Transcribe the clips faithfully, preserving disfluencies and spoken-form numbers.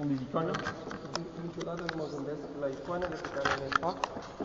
sont des icônes. Niciodată nu mă gândesc la icoanele pe care le fac.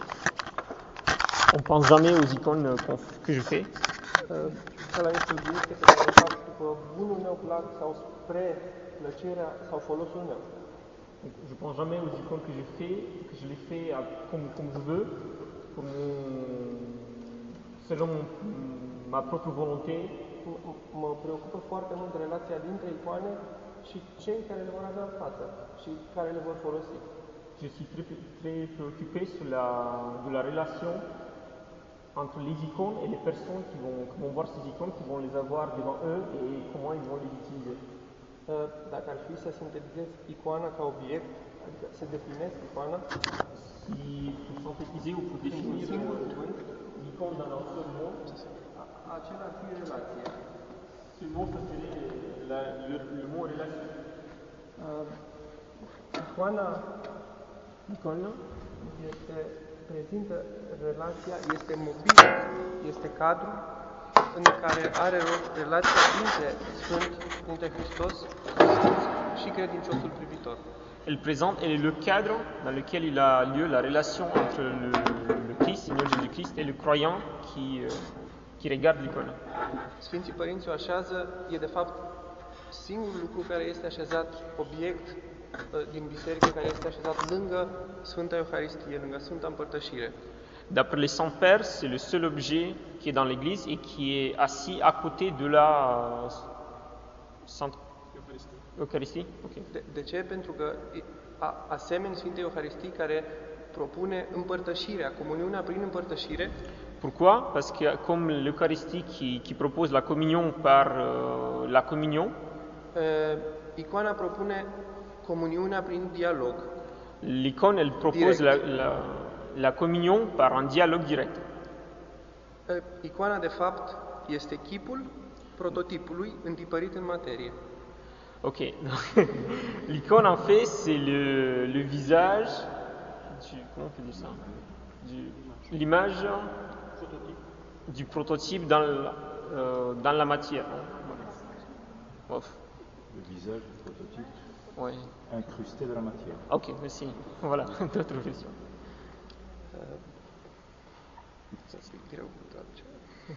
On pense jamais aux icônes que je fais. Ca la niște obiecte pe care le fac după bunul meu plac sau spre plăcerea sau folosul meu. Donc, je pense jamais aux icônes que je fais, que je les fais à, comme, comme je veux, pour mon, selon mon, ma propre volonté. Mă preocupă foarte mult relația dintre icoane și cei care le vor avea în față și care le vor folosi. Je suis très, très préoccupé sur la, de la relation entre les icônes et les personnes qui vont, qui vont voir ces icônes, qui vont les avoir devant eux et comment ils vont les utiliser. Dacă ar fi să sintetizez icoana ca obiect, adică să definez icoana, si pour synthétiser ou pour définir l'icône dans un seul mot, acela ar fi relație. Ce mot ça serait la, le, le mot relation. Icoana Icoana este, prezintă relația, este mobilă, este cadru în care are loc relația dintre Sfânt, dintre Hristos și credinciosul privitor. Elle présente, elle est le cadre dans lequel il a lieu la relation entre le, le Christ, Seigneur Jésus-Christ, et le croyant qui, euh, qui regarde l'icône. Sfinții Părinți o așează, e de fapt singurul lucru care este așezat obiect din biserică, care este așezat lângă Sfânta Euharistie, lângă Sfânta Împărtășire. D'après les Saints Pères, c'est le seul objet qui est dans l'Église et qui est assis à côté de la Sainte Eucharistie. Okay. De, de ce? Pentru că a, asemenea Sfintei Euharistii care propune împărtășirea, comuniunea prin împărtășire. Pourquoi? Parce que comme l'Eucharistie qui, qui propose la communion par euh, la communion, uh, icoana propune comuniunea prin dialog. L'icône, elle propose la, la, la communion par un dialogue direct. Uh, icoana, de fapt, este chipul prototipului întipărit în materie. Ok. L'icône, en fait, c'est le, le visage du, comment on peut dire ça? Du, l'image du prototype dans la, euh, dans la matière. Ouf. Le visage du prototype ouais. incrusté dans la matière. Ok, merci. Voilà, d'autres questions. Să zic greu cu traducerea.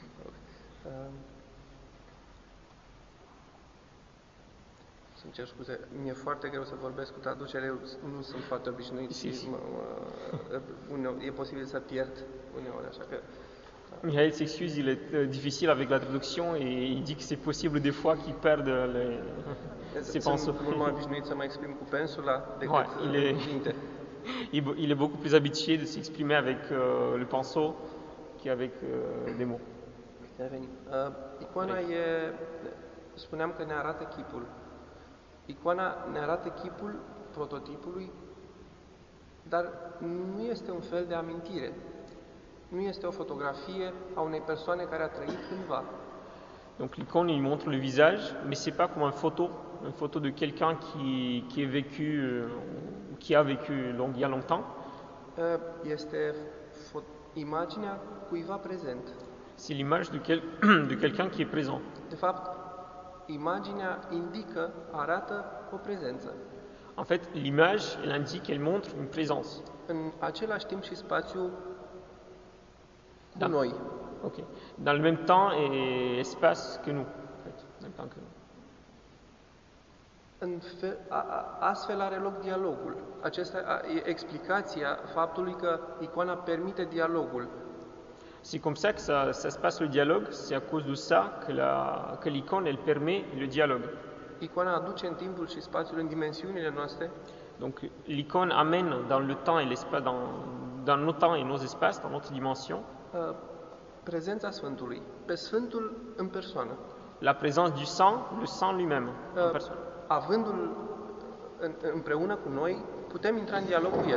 Să-mi cer scuze, mi-e foarte greu să vorbesc cu traducere, eu nu sunt foarte obișnuit și mă, mă, uneori, e posibil să pierd uneori, așa că... Mihail s'excuse, il est euh, difficile avec la traduction et il dit que c'est possible des fois qu'il perde les, ses pinceaux. Sunt mult mai obișnuit să mă exprim cu pensula decât ouais, il est, cuvinte. il est beaucoup plus habitué de s'exprimer avec euh, le pinceau qu'avec euh, des mots. Uh, icoana e, spuneam că ne arată chipul. Icoana ne arată chipul prototipului, dar nu este un fel de amintire. Nu este o fotografie a unei persoane care a trăit cândva. Donc l'icône, il montre le visage, mais c'est pas comme une photo, une photo de quelqu'un qui, qui est vécu, euh, qui a vécu long, il y a longtemps. Uh, este imaginea cuiva prezent. C'est l'image de, quel, de quelqu'un qui est présent. De fapt, imaginea indică, arată o prezență. En fait, l'image, elle indique, elle montre une présence. În același timp și spațiu cu da. noi. Ok. Dans le même temps et espace que nous. En fait, même temps que nous. În fel, a, a, astfel are loc dialogul. Acesta e explicația faptului că icoana permite dialogul. C'est comme ça que ça, ça se passe le dialogue, c'est à cause de ça que, la, que l'icône, elle permet le dialogue. Icoana aduce în timpul și spațiul, în dimensiunile noastre. Donc l'icône amène dans le temps et l'espace, dans, dans nos temps et nos espaces, dans notre dimension, uh, prezența Sfântului, pe Sfântul în persoană. La présence du sang, le sang lui-même, uh, en personne. Avându-l în, împreună cu noi, putem intra în dialog cu el.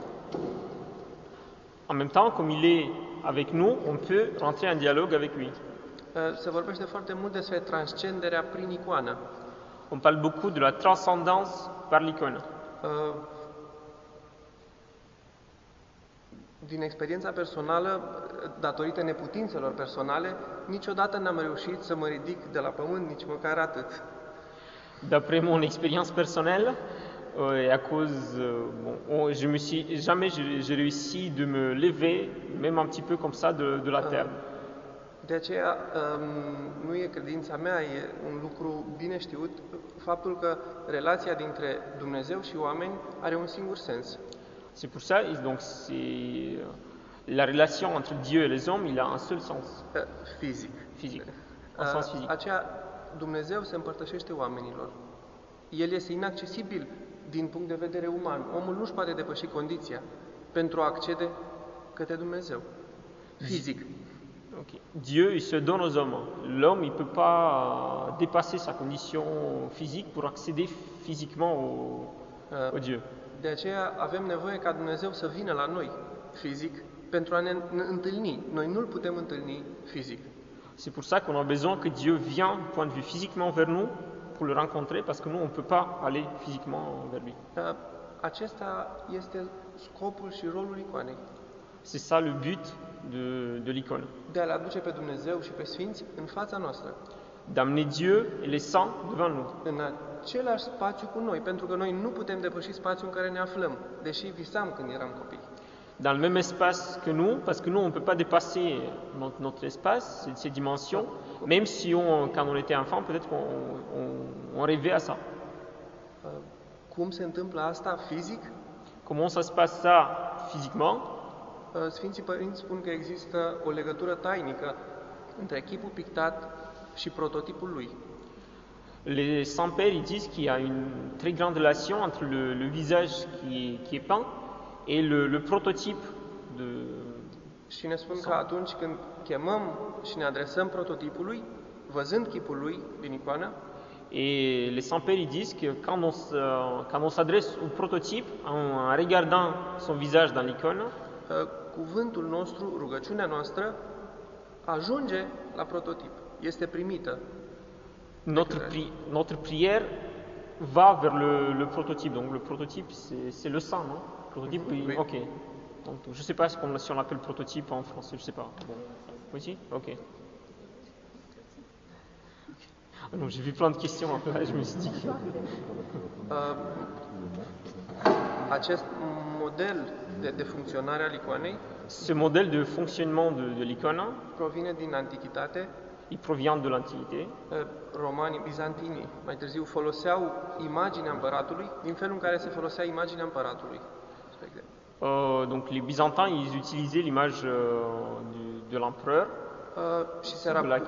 En même temps, comme il est avec nous, on peut rentrer en dialogue avec lui. Se vorbește foarte mult despre transcenderea prin icoană. On parle beaucoup de la transcendance par l'icône. Din experiența personală, datorită neputințelor personale, niciodată n-am reușit să mă ridic de la pământ, nici măcar atât. D'après mon expérience personnelle, Euh, et à cause, euh, bon, on- je me suis jamais j'ai j'ai réussi de me lever, même un petit peu comme ça, de, de la terre. De aceea um, nu e credința mea, e un lucru bine știut, faptul că relația dintre Dumnezeu și oameni are un singur sens. C'est pour ça, et donc c'est euh, la relation entre Dieu et les hommes, il a un seul sens Uh, Fizic. physique, un Uh, sens physique. Aceea Dumnezeu se împărtășește oamenilor. El este inaccesibil din punct de vedere uman. Omul nu-și poate depăși condiția pentru a accede către Dumnezeu. Fizic. Ok. Dieu, il se donne aux hommes. L'homme, il ne peut pas euh, dépasser sa condition physique pour accéder physiquement au, Uh, au Dieu. De aceea avem nevoie ca Dumnezeu să vină la noi fizic pentru a ne ne întâlni. Noi nu-L putem întâlni fizic. C'est pour ça qu'on a besoin que Dieu vienne, point de vue physiquement vers nous, pour le rencontrer, parce que nous, on ne peut pas aller physiquement vers lui. Uh, Acesta este scopul și rolul icoanei. C'est ça le but de, de l'icône. De a-L aduce pe Dumnezeu și pe Sfinți în fața noastră. D'amener Dieu et les saints devant nous. În același spațiu cu noi, pentru că noi nu putem depăși spațiul în care ne aflăm, deși visam când eram copii. Dans le même espace que nous, parce que nous, on ne peut pas dépasser notre, notre espace, ces, ces dimensions, même si on, quand on était enfant, peut-être qu'on on, on rêvait à ça. Uh, Cum se întâmplă asta fizic? Comment ça se passe ça physiquement? Uh, Sfinții Părinți spun că există o legătură tainică între chipul pictat și prototipul lui. Les saints-pères, ils disent qu'il y a une très grande relation entre le, le visage qui est, qui est peint et le, le prototype de... Și ne spun că atunci când chemăm și ne adresăm prototipului, văzând chipul lui din icoană, Et les saints-pères, ils disent que quand on, se- quand on s'adresse au prototype, en, en regardant son visage dans l'icône, uh, cuvântul nostru, rugăciunea noastră, ajunge la prototip. Este primită. notre, pri- notre prière va vers le, le prototype. Donc le prototype, c'est c'est le sang, non? Prototype, oui. Oui. Ok. Donc, je ne sais pas si on, si on l'appelle prototype en français, je ne sais pas. Bon. Oui, si? Ok. Ah non, j'ai vu plein de questions après, je me suis dit. que- Uh, Acest model de, de funcționare al icoanei Ce modèle de fonctionnement de, de l'icône, provine din antichitate. il provient de l'Antiquité. Uh, Romanii, bizantinii, mai târziu foloseau imaginea împăratului din felul în care se folosea imaginea împăratului. Spre exemplu. Euh, donc les Byzantins, ils utilisaient l'image euh, du- de l'empereur. Uh, și se rap- Black.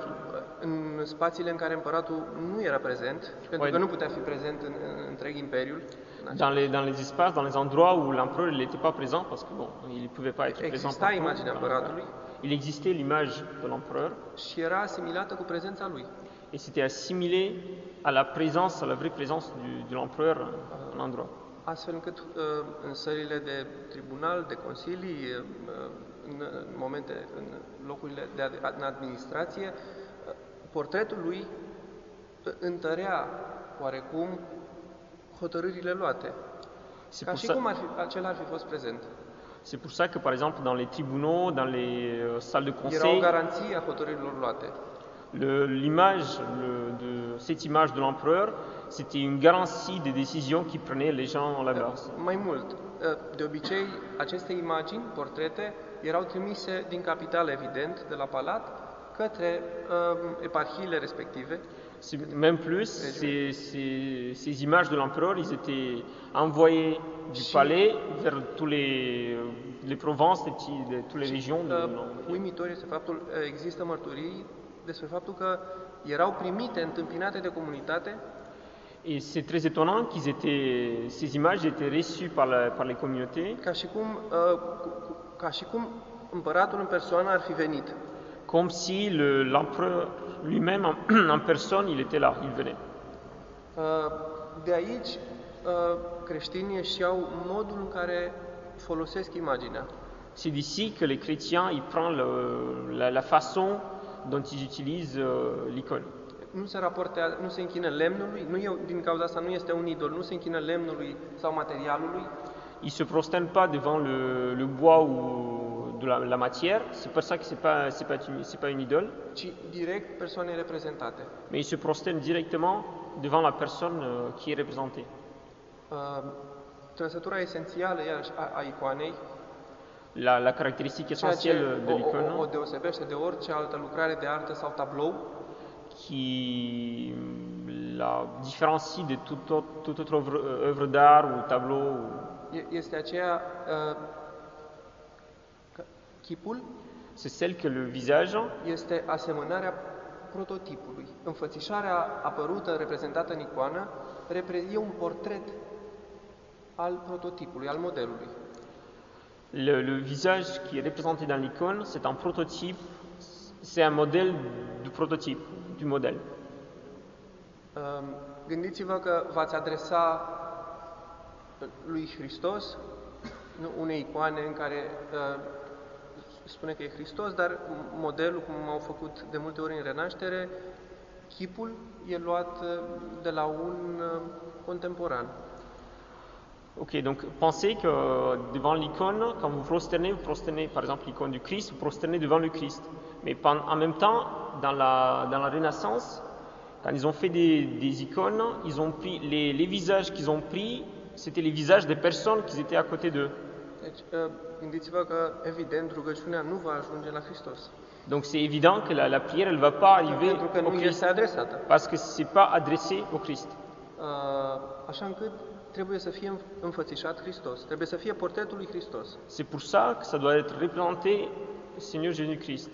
în spațiile în care împăratul nu era prezent, pentru Ouais. că nu putea fi prezent în, în întreg imperiul. în acea- Dans les, dans les espaces, dans les endroits où l'empereur il n'était pas présent, parce que bon, il ne pouvait pas être présent Exista partout. imaginea împăratului Il existait l'image de l'empereur și era asimilată cu prezența lui. et c'était assimilé à la présence, à la vraie présence du, de l'empereur à l'endroit. Astfel încât uh, în sălile de tribunal, de consilii, uh, în, în momente, în locurile de ad- în administrație, uh, portretul lui uh, întărea oarecum hotărârile luate. C'est Ca pour, și ça, cum ar fi, acela ar fi fost prezent. c'est pour ça que, par exemple, dans les tribunaux, dans les euh, salles de Era o conseil, garanție a hotărârilor luate. le- l'image le- de cette image de l'empereur, c'était une garantie des décisions qui prenaient les gens là-bas. Mai mult, uh, de obicei, aceste imagini, portrete, erau trimise din capitală, evident, de la palat, către uh, eparhiile respective. C'est- Même plus, ces, ces- ces images de l'empereur, ils étaient envoyés du Si. palais vers tous les, les provinces, les petits, de, toutes les régions. De, Uh, uimitor este faptul, uh, există mărturii despre faptul că erau primite, întâmpinate de comunitate, Et c'est très étonnant qu'ils étaient, ces images étaient reçues par, la- par les communautés ca și cum, uh, cu- cu- ca și cum împăratul în persoană ar fi venit. comme si le- l'empereur lui-même en, en personne, il était là, il venait. Uh, De aici, uh, creștinii își iau modul în care folosesc imaginea. C'est d'ici que les chrétiens, ils prennent le- la, la façon dont ils utilisent euh, l'icône. Nu se raportează, nu se închină lemnului, nu e, din cauza asta nu este un idol, nu se închină lemnului sau materialului, Ils se prosternent pas devant le, le bois ou de la, la matière, c'est pour ça que c'est pas, c'est pas, une, c'est pas une idole, ci direct persoanei reprezentate. mais ils se prosternent directement devant la personne euh, qui est représentée. Uh, trăsătura esențială, iarăși, a, a icoanei, La, la caractéristique ceea ce essentielle de o, o, o l'icône deosebește de orice altă lucrare de artă sau tablou, qui la différencie de toute autre, toute autre œuvre, œuvre d'art ou tableau. ou- e- este aceea uh, că chipul C'est celle que le visage este asemănarea prototipului. Înfățișarea apărută, reprezentată în icoană, repre- e un portret al prototipului, al modelului. Le, le visage qui est représenté dans l'icône, c'est un prototype, c'est un modèle du prototype, du modèle. Um, Gândiți-vă că v-ați adresa lui Hristos, nu, unei icoane în care uh, spune că e Hristos, dar modelul, cum au făcut de multe ori în Renaștere, chipul e luat uh, de la un uh, contemporan. Ok, donc pensez que devant l'icône, quand vous prosternez, vous prosternez par exemple l'icône du Christ, vous prosternez devant le Christ. Mais pen- en même temps, dans la, dans la Renaissance, quand ils ont fait des, des icônes, ils ont pris les, les visages qu'ils ont pris, c'était les visages des personnes qui étaient à côté d'eux. Deci, uh, gândiți-vă că, evident, rugăciunea nu va ajunge la Hristos, Donc c'est évident que la, la prière, elle ne va pas arriver pentru că au nu Christ, este adresată. parce que ce n'est pas adressé au Christ. Uh, Așa încât trebuie să fie înfățișat Hristos, trebuie să fie portretul lui Hristos. C'est pour ça que ça doit être représenté le Seigneur Jésus-Christ.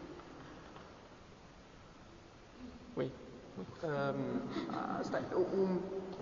Oui. Um, Asta e, un,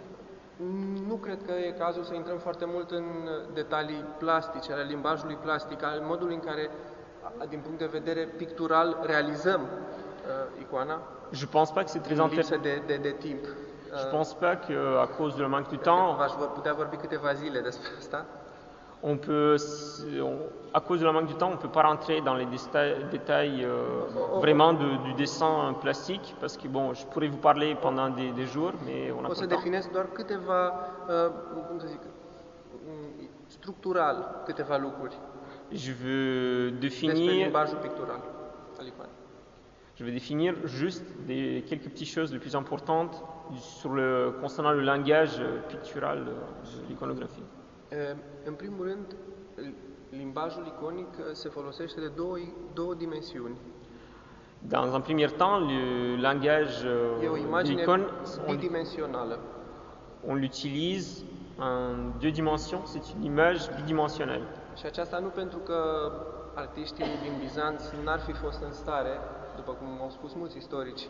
nu cred că e cazul să intrăm foarte mult în detalii plastice, ale limbajului plastic, al modului în care, a- din punct de vedere pictural, realizăm uh, icoana, Je pense pas que c'est très în intéressant. lipsă de, de, de timp. Je pense pas qu'à cause de la manque de temps, V-aș vor putea vorbi câteva zile despre asta. on peut, s- on- à cause de la manque de temps, on peut pas rentrer dans les détails, détails euh, vraiment de- du dessin plastique, parce que bon, je pourrais vous parler pendant des, des jours, mais on n'a O pas să le temps. definez doar câteva, uh, cum să zic, mm, structural câteva lucruri Je veux despre définir, limbajul pictural al icoanei. je vais définir juste des, quelques petites choses les plus importantes sur le, concernant le langage pictural euh, de l'iconographie. E, În primul rând, l- limbajul iconic uh, se folosește de două, două dimensiuni. Dans un premier temps, le langage euh, E o de imagine l'icône, on, bidimensională. on l'utilise en deux dimensions, c'est une image bidimensionnelle. Și aceasta nu pentru că artiștii din Bizanț n-ar fi fost în stare, după cum au spus mulți istorici,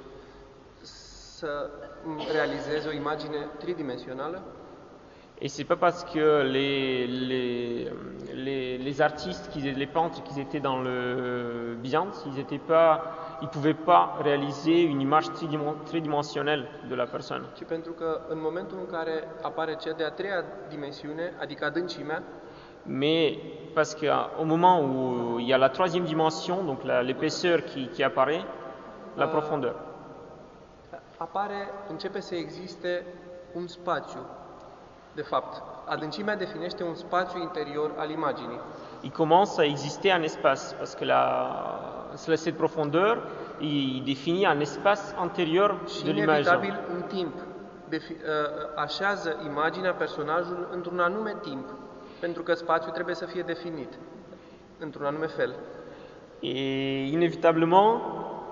să realizeze o imagine tridimensională, Et c'est pas parce que les, les, les, les artistes, qui, les peintres qui étaient dans le Byzance, ils étaient pas, ils pouvaient pas réaliser une image tridimen- tridimensionnelle de la personne. ci pentru că în momentul în care apare cea de-a treia dimensiune, adică adâncimea, Mais parce qu'au moment où il y a la troisième dimension, donc la- l'épaisseur qui, qui apparaît, la Euh, profondeur. apare, începe să existe un spațiu. De fapt, adâncimea definește un spațiu interior al imaginii. Il commence à exister un espace, parce que la, cette profondeur, il, il définit un espace antérieur Și de l'image. inevitabil în timp defi, uh, așează imaginea, personajul într-un anume timp, pentru că spațiul trebuie să fie definit într-un anume fel. Et inévitablement,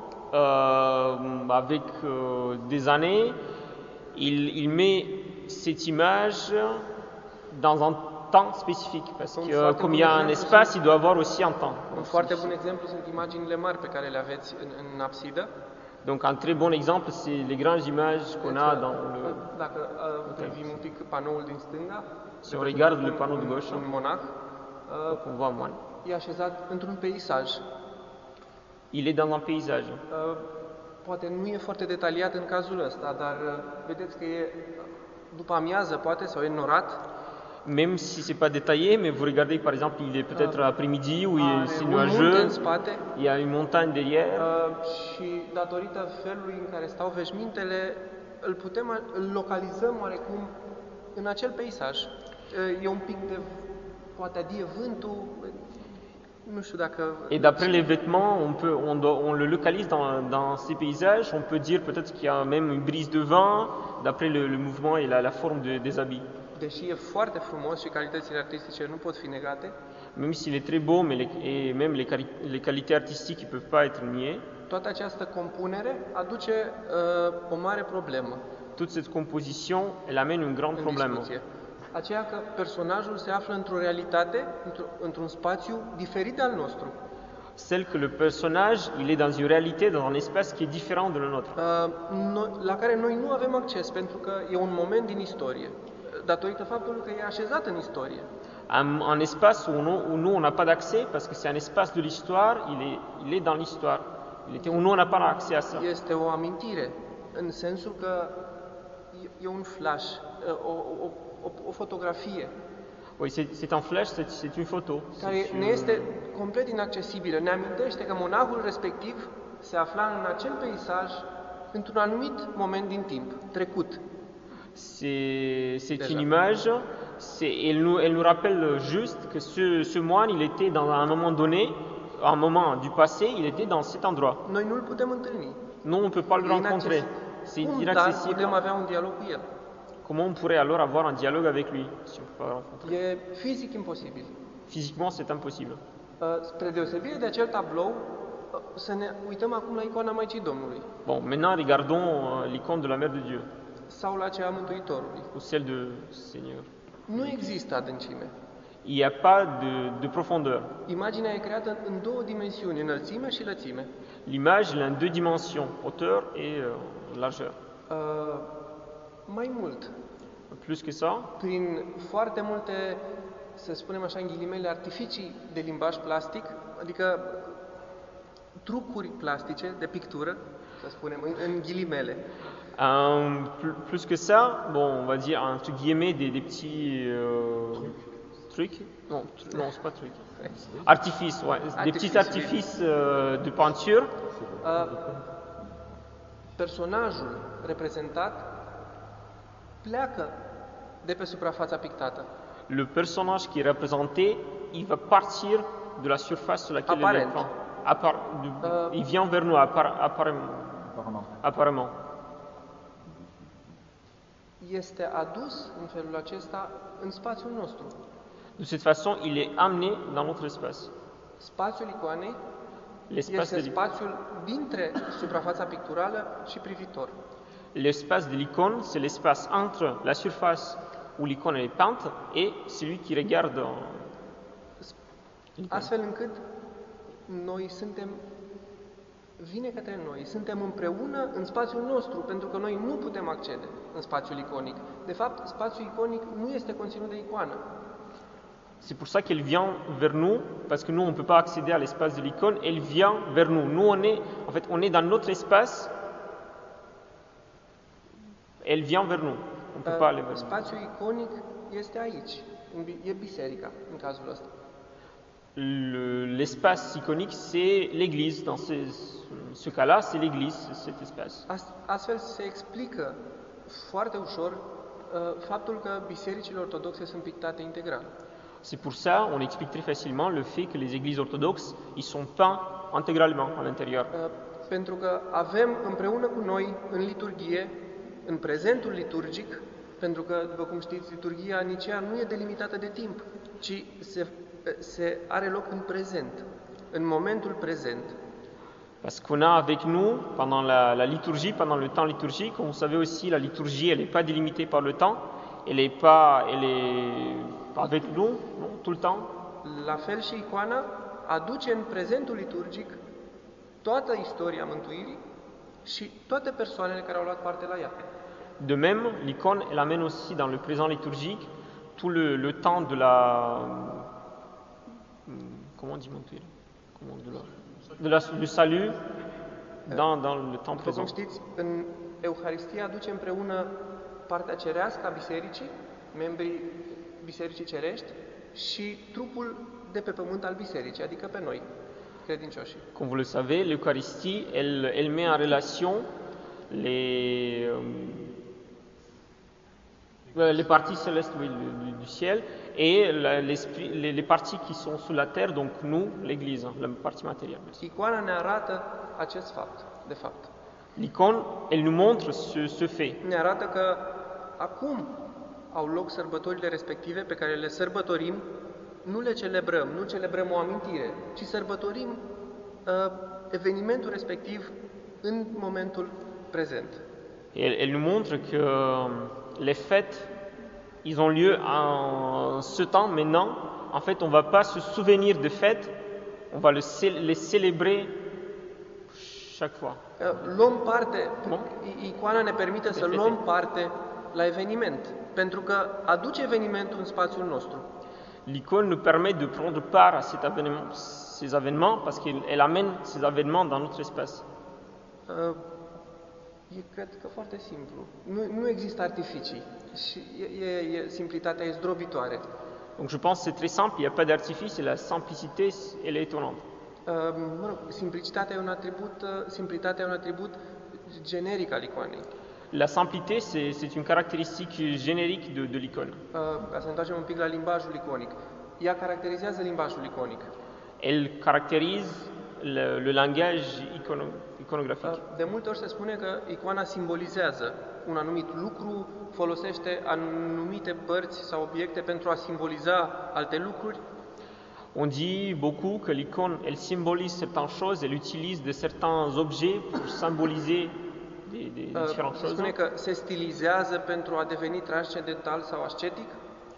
euh, avec euh, des années, il, il met cette image dans un temps spécifique, parce Comme que ça, comme il y a un comme espace, il doit avoir aussi un temps. Un foarte bun exemplu sunt imaginile mari pe care le aveți în, în absidă. Donc un très bon exemple, c'est les grandes images qu'on a dans le... Dacă uh, privim un pic panoul din stânga, Si on regarde le panneau de un, gauche, un monah, uh, on voit moine. e așezat într-un peisaj. Il est dans un paysage. Uh, Poate nu e foarte detaliat în cazul ăsta, dar uh, vedeți că e după amiază, poate, sau e norat. Même si c'est pas détaillé, mais vous regardez par exemple, il est peut-être après-midi où il Are est c'est un munte în nuageux, spate il y a une montagne derrière. uh, și datorită felului în care stau veșmintele, îl putem, îl localizăm oarecum în acel peisaj. Uh, E un pic de, poate adie vântul, nu știu dacă... Et d'après les vêtements, on, peut, on, doit- on le localise dans, dans ces paysages. On peut dire peut-être qu'il y a même une brise de vent, d'après le, le mouvement et la, la forme de- des habits. deși e foarte frumos și calitățile artistice nu pot fi negate, même s'il est très beau, mais les, et même les, quali- les qualités artistiques ne peuvent pas être niées, toată această compunere aduce uh, o mare problemă toute cette composition, elle amène un grand în problème. discuție. Aceea că personajul se află într-o realitate, într- într-un spațiu diferit de al nostru. Celle que le personnage, il est dans une réalité, dans un espace qui est différent de le nôtre. Uh, noi, la care noi nu avem acces pentru că e un moment din istorie, datorită faptului că e așezat în istorie. Un, un espace où, nous, où nous, on n'a pas d'accès, parce que c'est un espace de l'histoire, il est, il est dans l'histoire. Il était, où nous, on n'a pas accès à ça. Este o amintire, în sensul că e, e un flash, o, o, o, o fotografie Oui, c'est c'est un flash, c'est c'est une photo. care C'est ne une- este complet inaccesibilă. Ne amintește că monahul respectiv se afla în acel peisaj într-un anumit moment din timp, trecut. C'est c'est Déjà. une image, c'est- elle, nous, elle nous rappelle juste que ce, ce moine, il était dans un moment donné, un moment du passé, il était dans cet endroit. Noi nu-l putem întâlni. Nous, on ne peut pas le E rencontrer. inaccesibil. C'est Cum dar inaccessible. putem avea un dialog cu el? Comment on pourrait alors avoir un dialogue avec lui si on ne peut pas le rencontrer? E fizic imposibil. Physiquement, c'est impossible. Uh, Spre deosebire de acel tablou, uh, să ne uităm acum la icoana Maicii Domnului Bon, maintenant, regardons euh, l'icône de la Mère de Dieu, sau la cea a Mântuitorului. ou celle de Seigneur. Nu există adâncime. Il n'y a pas de, de profondeur. Imaginea e creată în două dimensiuni, înălțime și lățime. L'image, elle a deux dimensions, hauteur et euh, largeur. Uh, mai mult, Plus que ça, prin foarte multe, să spunem așa, în ghilimele, artificii de limbaj plastic, adică trucuri plastice de pictură, să spunem, în, în ghilimele, Euh, plus, plus que ça, bon, on va dire entre guillemets des, des petits euh, trucs. Non, tr- non, c'est pas trucs. Artifices, ouais, des petits Artifices, oui. artifices euh, de peinture. uh, personajul reprezentat pleacă de pe suprafața pictată. Le personnage qui est représenté, il va partir de la surface sur laquelle il est Apparent. peint. Appar- du- Euh, il vient vers nous, appar- apparemment. Apparemment. apparemment. Este adus în felul acesta în spațiul nostru. De cette façon, il est amené dans notre espace. Spațiul icoanei L'espace este de, spațiul dintre suprafața picturală și privitor. l'espace de l'icône, c'est l'espace entre la surface où l'icône est peinte et celui qui regarde. euh, l'icône. Astfel încât noi suntem, vine către noi, suntem împreună în spațiul nostru, pentru că noi nu putem accede în spațiul iconic. De fapt, spațiul iconic nu este conținut de icoană. C'est pour ça qu'elle vient vers nous, parce que nous, on ne peut pas accéder à l'espace de l'icône, elle vient vers nous. Nous, on est, en fait, on est dans notre espace, elle vient vers nous. On ne peut pas aller vers nous. Spațiul iconic este aici, în bi- e biserica, în cazul ăsta. Le- L'espace iconique, c'est l'église. Dans ce, ce cas-là, c'est l'église, c'est cet espace. Ast- Astfel se explică foarte ușor uh, faptul că bisericile ortodoxe sunt pictate integral. C'est pour ça, on explique très facilement le fait que les églises orthodoxes, ils sont peints intégralement à l'intérieur. Uh, Pentru că avem împreună cu noi în liturghie, în prezentul liturgic, pentru că, după cum știți, liturghia Nicea nu e delimitată de timp, ci se, se are loc în prezent, în momentul prezent. Parce qu'on a avec nous, pendant la, la liturgie, pendant le temps liturgique, comme vous savez aussi, la liturgie, elle n'est pas délimitée par le temps, elle est, pas, elle est avec nous non, tout le temps. La fel și icoana aduce în prezentul liturgic toată istoria mântuirii și toate persoanele care au luat parte la ea. De même, l'icône, elle amène aussi dans le présent liturgique tout le, le temps de la... Comment on dit mântuire? Comment de la, de la, du salut dans, dans le temps După cum présent. știți, în Euharistie aduce împreună partea cerească a bisericii, membrii bisericii cerești, și trupul de pe pământ al bisericii, adică pe noi, credincioșii. Comme vous le savez, l'Eucharistie, elle, elle met en relation les, euh, les parties célestes oui, du, du ciel et la- l'esprit- les, les parties qui sont sous la terre, donc nous, l'Église, hein, la partie matérielle. bien sûr. Icoana ne arată acest fapt, de fapt. L'icône, elle nous montre ce, ce fait. Ne arată că acum au loc sărbătorile respective pe care le sărbătorim, nu le celebrăm, nu celebrăm o amintire, ci sărbătorim uh, evenimentul respectiv în momentul prezent. Et elle, elle nous montre que euh, les fêtes, ils ont lieu en ce temps maintenant. En fait, on ne va pas se souvenir de fêtes, on va le cé- les célébrer chaque fois. Uh, luăm parte, Bun. i- icoana ne permite să Perfect. luăm parte la eveniment, pentru că aduce evenimentul în spațiul nostru. L'icône nous permet de prendre part à cet événement- ces événements parce qu'elle elle amène ces événements dans notre espace. Uh, E, cred că foarte simplu. Nu, nu există artificii și e, e, e, simplitatea e zdrobitoare. Donc je pense que c'est très simple, il n'y a pas d'artifice et la simplicité, elle est étonnante. Uh, mă rog, simplicitatea e un atribut, uh, simplitatea e un atribut generic al icoanei. La simplicité, c'est c'est une caractéristique générique de, de l'icône. Uh, ca să ne întoarcem un pic la limbajul iconic. Ea caracterizează limbajul iconic. Elle caractérise le, le langage icono- iconographique. Uh, de multe ori se spune că icoana simbolizează un anumit lucru, folosește anumite părți sau obiecte pentru a simboliza alte lucruri. On dit beaucoup que l'icône, elle symbolise certaines choses, elle utilise de certains objets pour symboliser des, des Uh, différentes se choses. spune că se stilizează pentru a deveni transcendental sau ascetic.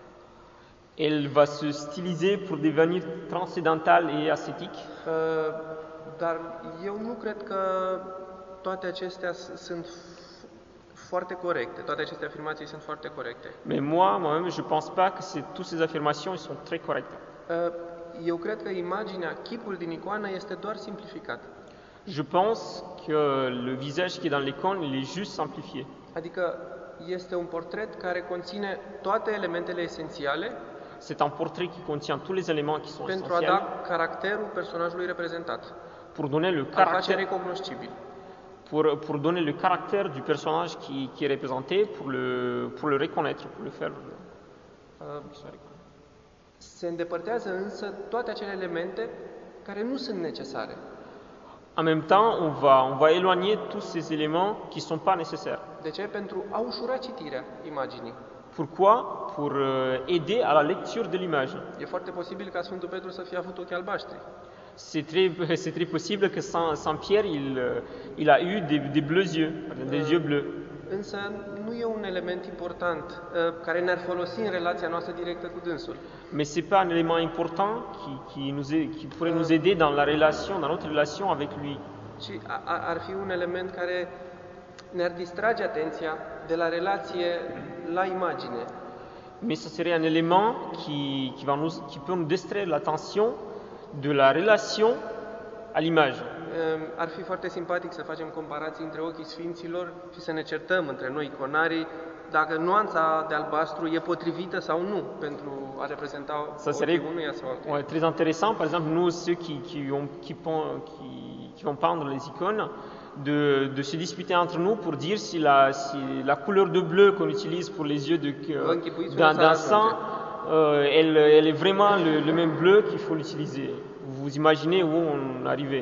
Elle va se styliser pour devenir transcendantale et ascétique. Uh, Dar eu nu cred că toate acestea s- sunt f- foarte corecte, toate aceste afirmații sunt foarte corecte. Mais moi, moi-même, je ne pense pas que c'est- toutes ces affirmations ils sont très correctes. Uh, Eu cred că imaginea, chipul din icoană este doar simplificat. Je pense que le visage qui est dans l'icône, il est juste simplifié. Adică este un portret care conține toate elementele esențiale C'est un portrait qui contient tous les éléments qui sont pentru a essentiels da caracterul personajului reprezentat, pour donner le a-l face caractère, recognoscibil. pour, pour donner le caractère du personnage qui, qui est représenté, pour le, pour le reconnaître, pour le faire. Uh, Se îndepărtează însă toate acele elemente care nu sunt necesare. En même temps, on va, on va éloigner tous ces éléments qui ne sont pas nécessaires. De ce? Pentru a ușura citirea imaginii. Pourquoi? Pour euh, aider à la lecture de l'image. E foarte posibil ca Sfântul Petru să fie avut ochi albaștri. C'est très, c'est très possible que Saint, Saint Pierre, il, euh, il a eu des, des bleus yeux, des yeux bleus. Însă nu e un element important uh, care ne-ar folosi în relația noastră directă cu dânsul. Mais ce n'est pas un élément important qui, qui, nous est- qui pourrait nous aider dans la relation, dans notre relation avec lui. Ci a- a- ar fi un element care ne-ar distrage atenția de la relație la imagine. Mais ce serait un élément qui, qui, va nous, qui peut nous distraire l'attention de la relation à l'image. Uh, Ar fi foarte simpatic să facem comparații între ochii sfinților și să ne certăm între noi iconarii dacă nuanța de albastru e potrivită sau nu pentru a reprezenta Ça ochii serait unuia sau altuia. ouais, très intéressant, par exemple, nous, ceux qui, qui, ont- qui, pon- qui, qui vont peindre les icônes, de, de se disputer entre nous pour dire si la, si la couleur de bleu qu'on utilise pour les yeux de, que- Vă închipuiți d'un, unde s-ar d'un saint, ajunge. euh, elle, elle est vraiment le, le même bleu qu'il faut l'utiliser. Vous vous imaginez où on est arrivé.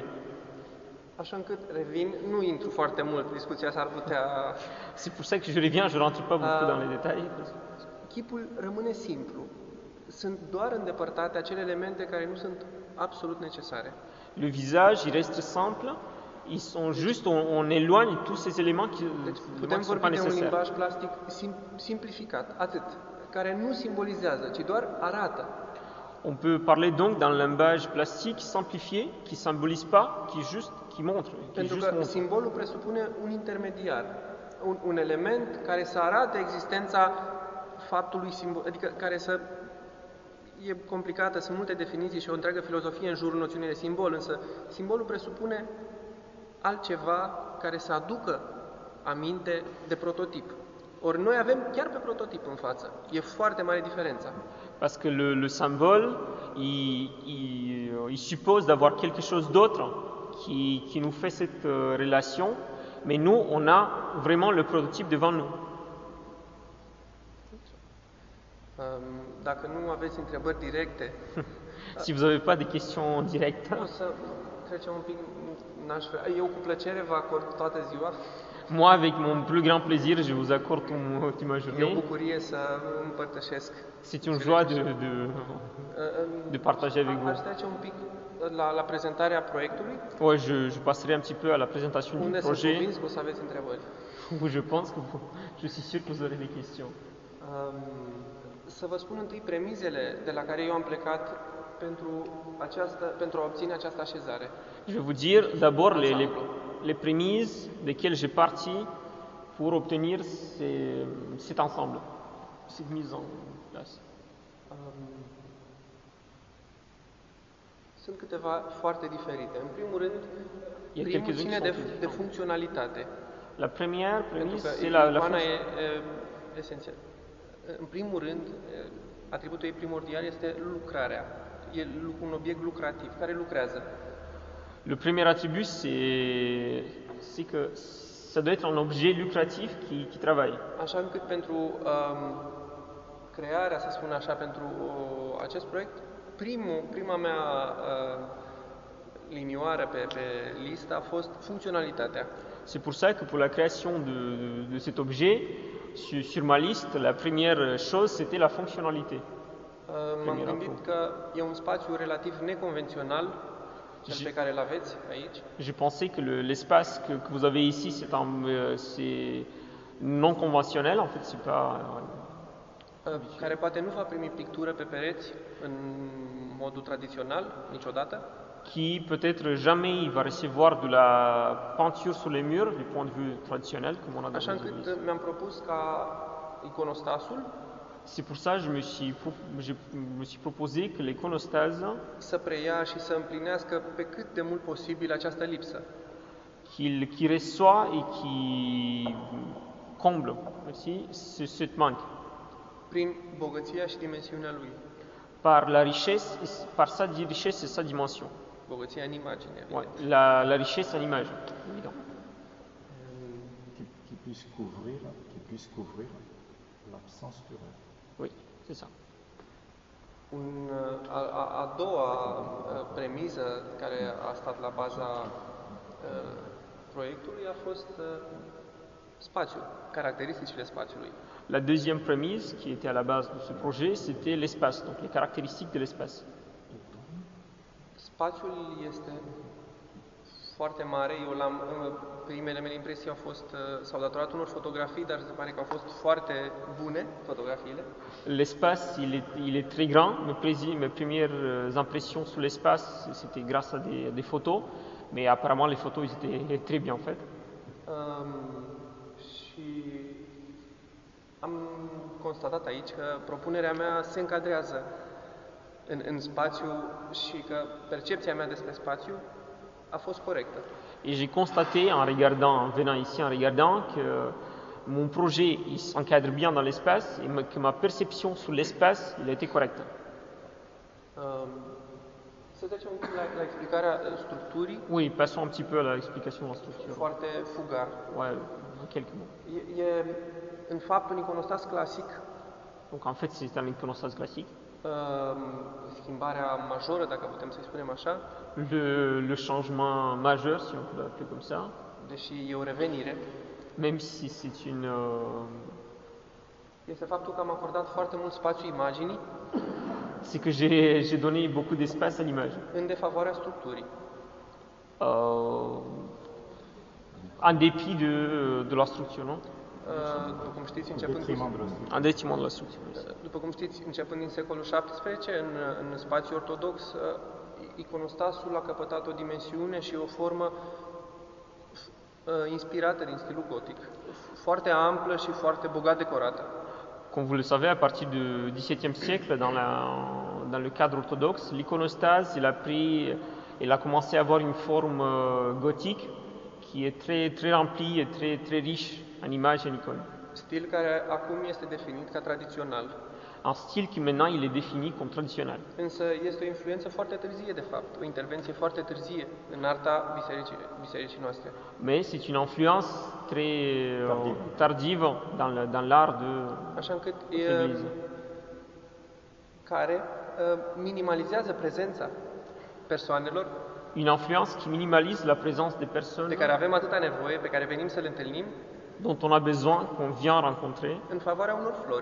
Așa încât revin, nu intru foarte mult, discuția s-ar putea... C'est pour ça que je reviens, je ne rentre pas beaucoup Ah. dans les détails. Chipul rămâne simplu. Sunt doar îndepărtate acele elemente care nu sunt absolut necesare. Le visage, il reste simple. Ils sont juste, on, on éloigne tous ces éléments qui Deci ne putem sont pas vorbi de un nécessaires. limbaj plastic sim- simplificat, atât, care nu simbolizează, ci doar arată. On peut parler donc d'un langage plastique simplifié qui ne symbolise pas, qui juste, qui montre, qui Pentru juste că montre. simbolul presupune un intermediar, un, un element care să arate existența faptului simbol, adică care să... E complicată, sunt multe definiții și o întreagă filozofie în jurul noțiunii de simbol, însă simbolul presupune altceva care să aducă aminte de prototip. Ori noi avem chiar pe prototip în față. E foarte mare diferența. Parce que le, le symbole, il, il, il suppose d'avoir quelque chose d'autre qui, qui nous fait cette euh, relation, mais nous, on a vraiment le prototype devant nous. Um, Dacă nu aveți întrebări directe, Si vous n'avez pas de questions directes, o să trecem un pic, n-aș vrea. Eu cu plăcere vă acord toată ziua. Moi, avec mon plus grand plaisir, je vous accorde ton ultima E o journée. bucurie să împărtășesc. C'est une joie de, de, de partager avec Aș vous. trece un pic la, la prezentarea proiectului, Ouais, je, je passerai un petit peu à la présentation du unde sunt projet, convins că o să aveți întrebări. où je pense que vous- je suis sûr que vous aurez des questions. Um, să vă spun întâi premizele de la care eu am plecat pentru, această, pentru a obține această așezare. Je vais vous dire d'abord les, les, les prémices desquelles j'ai parti pour obtenir ces- cet ensemble, cette mise en place. Um, sunt câteva foarte diferite. În primul rând, E primul quelques-unes ține qui de, sont plus de différentes. funcționalitate. La première Pentru prémisse, că c'est la, la icoana fonction. e, e esențial. În primul rând, e, atributul ei primordial este lucrarea. E lu- un obiect lucrativ, care lucrează. Le premier attribut, c'est c'est que ça doit être un objet lucratif qui, qui travaille. Așa încât pentru um, crearea, să spun așa, pentru uh, acest proiect, primul, prima mea uh, linioară pe, pe listă a fost funcționalitatea. C'est pour ça que pour la création de, de, de cet objet, sur, sur ma liste, la première chose, c'était la fonctionnalité. Uh, M-am Primul gândit punct. că e un spațiu relativ neconvențional, cel Și- pe care îl aveți aici. Je pensais que le- l'espace que, que vous avez ici, c'est un, euh, c'est non conventionnel, en fait, c'est pas... Uh, care poate nu va primi pictură pe pereți în modul tradițional, niciodată, qui peut-être jamais il va recevoir de la peinture sur les murs du point de vue traditionnel, comme on a dans așa les încât églises. uh, mi-am propus ca iconostasul C'est pour ça que je me suis, pro- je me suis proposé que l'iconostase, să preia și să împlinească pe cât de mult posibil această lipsă. qu'il qu'il reçoit et qui comble aussi ce, ce manque Prin bogăția și dimensiunea lui. par la richesse, et- par sa di- richesse et sa dimension. Bogăția în imagine, Ouais, evident. la, la richesse en image, évident. Qui, qui puisse couvrir, qui puisse couvrir l'absence pure. Oui, c'est ça. Un, uh, a, a, a doua uh, premiză care a stat la baza uh, proiectului a fost uh, spațiul, caracteristicile spațiului. La deuxième prémisse qui était à la base de ce projet, c'était l'espace, donc les caractéristiques de l'espace. Spațiul este foarte mare. Eu l-am, uh, primele mele impresii au fost, uh, s-au datorat unor fotografii, dar se pare că au fost foarte bune fotografiile. L'espace, il est, il est très grand. Mes, prési- mes premières euh, impressions sur l'espace, c'était grâce à des, des photos. Mais apparemment, les photos, ils étaient très bien faites. Um, și am constatat aici că propunerea mea se încadrează în, în spațiu și că percepția mea despre spațiu a fost corectă. Et j'ai constaté en regardant, en venant ici, en regardant que mon projet, il s'encadre bien dans l'espace et ma- que ma perception sur l'espace, il a été correcte. Um, să trecem un pic la, la explicarea uh, structurii, Oui, passons un petit peu à l'explication de la structure. foarte fugar. Ouais, en quelques mots. E, e în fapt un iconostas clasic, Donc en fait, c'est un iconostase classique. um, schimbarea majoră, dacă putem să-i spunem așa, Le, le changement majeur, si on peut l'appeler comme ça, deși e o revenire, même si c'est une, euh, este faptul că am acordat foarte mult spațiu imaginii c'est que j'ai j'ai donné beaucoup d'espace à l'image. în defavoarea structurii. Euh, en dépit de, de la structure, non? Uh, După cum știți, Au începând din, détriment de la structure. En détriment de la structure. oui. după cum știți, începând din secolul șaptesprezece, în, în spațiul ortodox, uh, iconostasul a căpătat o dimensiune și o formă uh, inspirată din stilul gotic, foarte amplă și foarte bogat decorată. Comme vous le savez, à partir du dix-septième siècle, dans, la, dans le cadre orthodoxe, l'iconostase, il a pris, il a commencé à avoir une forme euh, gothique qui est très, très remplie et très, très riche en images et en icônes. Stil care acum este definit ca tradițional, Un style qui maintenant il est défini comme traditionnel. însă este o influență foarte târzie, de fapt, o intervenție foarte târzie în arta bisericii, bisericii noastre. Mais c'est une influence très euh, tardive dans le- dans l'art de Așa încât e, l'Église. care uh, minimalizează prezența persoanelor une influence qui minimalise la présence des personnes de care avem atâta nevoie, pe care venim să le întâlnim, dont on a besoin, qu'on vient rencontrer, în favoarea unor flori,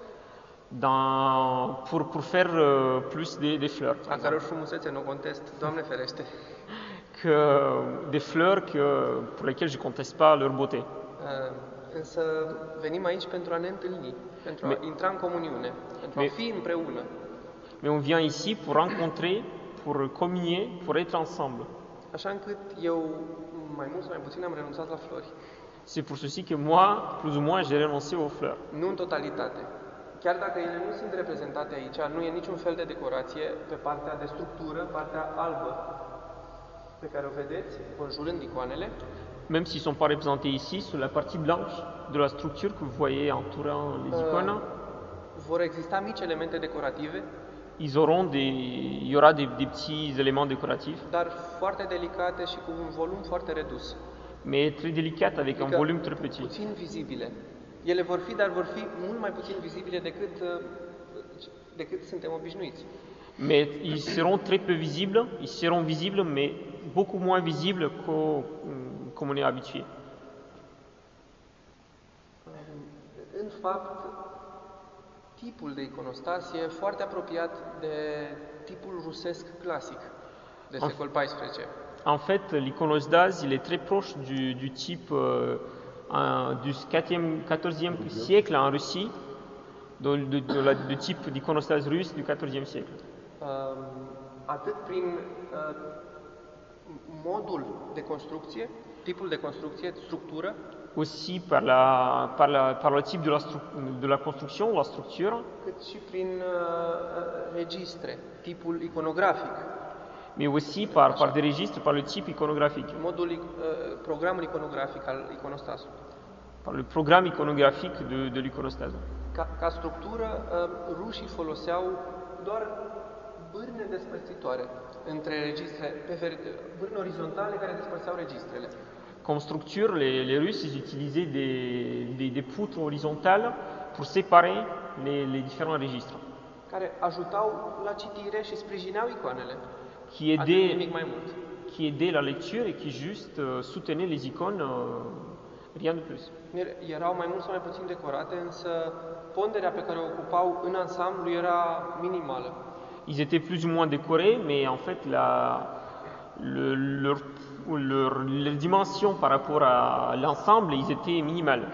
dans, pour, pour faire euh, plus des, des fleurs, par a exemple. căror frumusețe nu contest, Doamne ferește. Que des fleurs que, pour lesquelles je ne conteste pas leur beauté. Uh, Însă venim aici pentru a ne întâlni, pentru a Me- intra în comuniune, pentru a Me- fi împreună. Mais on vient ici pour rencontrer, pour communier, pour être ensemble. Așa încât eu, mai mult sau mai puțin, am renunțat la flori. C'est pour ceci que moi, plus ou moins, j'ai renoncé aux fleurs. Nu în totalitate. Chiar dacă ele nu sunt reprezentate aici, nu e niciun fel de decorație pe partea de structură, partea albă pe care o vedeți, înjurând icoanele, Même s'ils ne sont pas représentés ici, sur la partie blanche de la structure que vous voyez entourant les icônes, vor exista mici elemente decorative, ils auront des, il y aura des, des petits éléments décoratifs, dar foarte delicate și cu un volum foarte redus. mais très délicates avec un Adică volume très petit. puțin vizibile. Ele vor fi, dar vor fi mult mai puțin vizibile decât, uh, decât suntem obișnuiți. Mais ils seront très peu visibles, ils seront visibles, mais beaucoup moins visibles qu'au- comme on est habitué. În fapt, tipul de iconostas e foarte apropiat de tipul rusesc clasic de Af- secol paisprezece. En fait, l'iconostase, il est très proche du, du type euh, un- du quatorzième, quatorzième siècle en Russie, de, de- de la- du type d'iconostase russe du quatorzième siècle. Um, atât prin uh, modul de construcție, tipul de construcție, structură, Aussi par, la, par, la, par le type de la, stru- de la construction, la structure, cât și prin uh, uh, registre, tipul iconografic, mais aussi par, par des registres, par le type iconographique, modul, uh, programul iconografic al iconostasului. par le programme iconographique de, de l'iconostase. Ca, ca structură, uh, rușii foloseau doar bârne despărțitoare între registre, pe ver, bârne orizontale care despărțeau registrele. Comme structure, les, les Russes ils utilisaient des, des, des poutres horizontales pour séparer les, les différents registres, Care ajutau la citire și sprijineau icoanele. qui Atât nimic aidaient, mai mult. qui aidaient la lecture et qui juste euh, soutenaient les icônes, euh, rien de plus. Erau mai mult sau mai puțin decorate, însă ponderea pe care o ocupau în ansamblu era minimală. Ils étaient plus ou moins décorés, mais en fait la, le- leur, leur, leur dimension par rapport à l'ensemble, ils étaient minimales.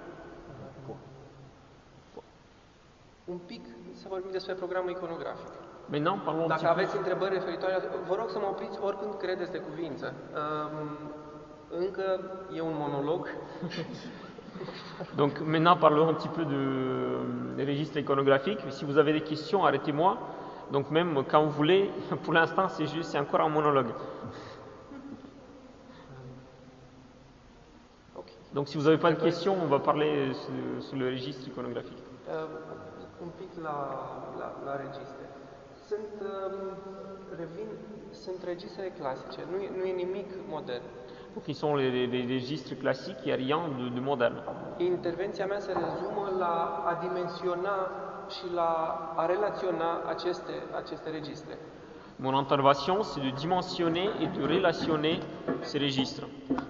Un pic să vorbim despre programul iconografic. Maintenant, parlons un Dacă petit peu. aveți întrebări referitoare, la- vă rog să mă opriți oricând credeți de cuvință. Um, încă e un monolog. Donc maintenant, parlons un petit peu de, des registres iconographiques. Si vous avez des questions, arrêtez-moi. Donc même quand vous voulez, pour l'instant, c'est juste, c'est encore un monologue. Ok. Donc si vous n'avez pas de questions, on va parler sur, sur le registre iconographique. Um, un pic la, la, la registre. Sunt, um, revin, sunt registre clasice, nu e, nu e nimic modern. Donc ils sont les, les- les registres classiques, il n'y a rien de, de moderne. Intervenția mea se rezumă la a dimensiona și la a relaționa aceste, aceste registre. Mon intervention, c'est de dimensionner et de relationner ces registres.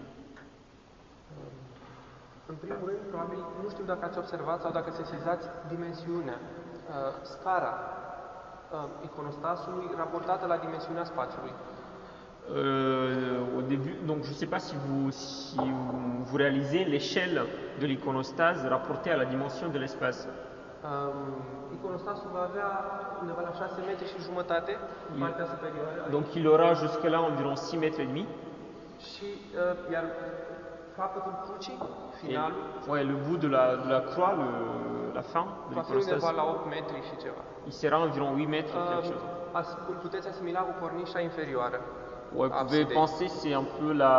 În primul rând, probabil, nu știu dacă ați observat sau dacă sesizați dimensiunea, uh, scara uh, iconostasului raportată la dimensiunea spațiului. Euh, au début, donc je ne sais pas si vous, si vous, vous réalisez l'échelle de l'iconostase rapportée à la dimension de l'espace. Um, iconostasul va avea undeva la șase metri și jumătate, în partea superioară, Donc il aura jusque-là environ six mètres et demi. și uh, iar capătul crucii, Et, finalul, ouais, le bout de la, de la croix, le, la fin de va fi undeva l'iconostase, la opt metri și ceva. il sera environ huit mètres et quelque Um, chose. as- îl puteți asimila cu cornișa inferioară. Ouais, vous pouvez Absidei. penser c'est un peu la...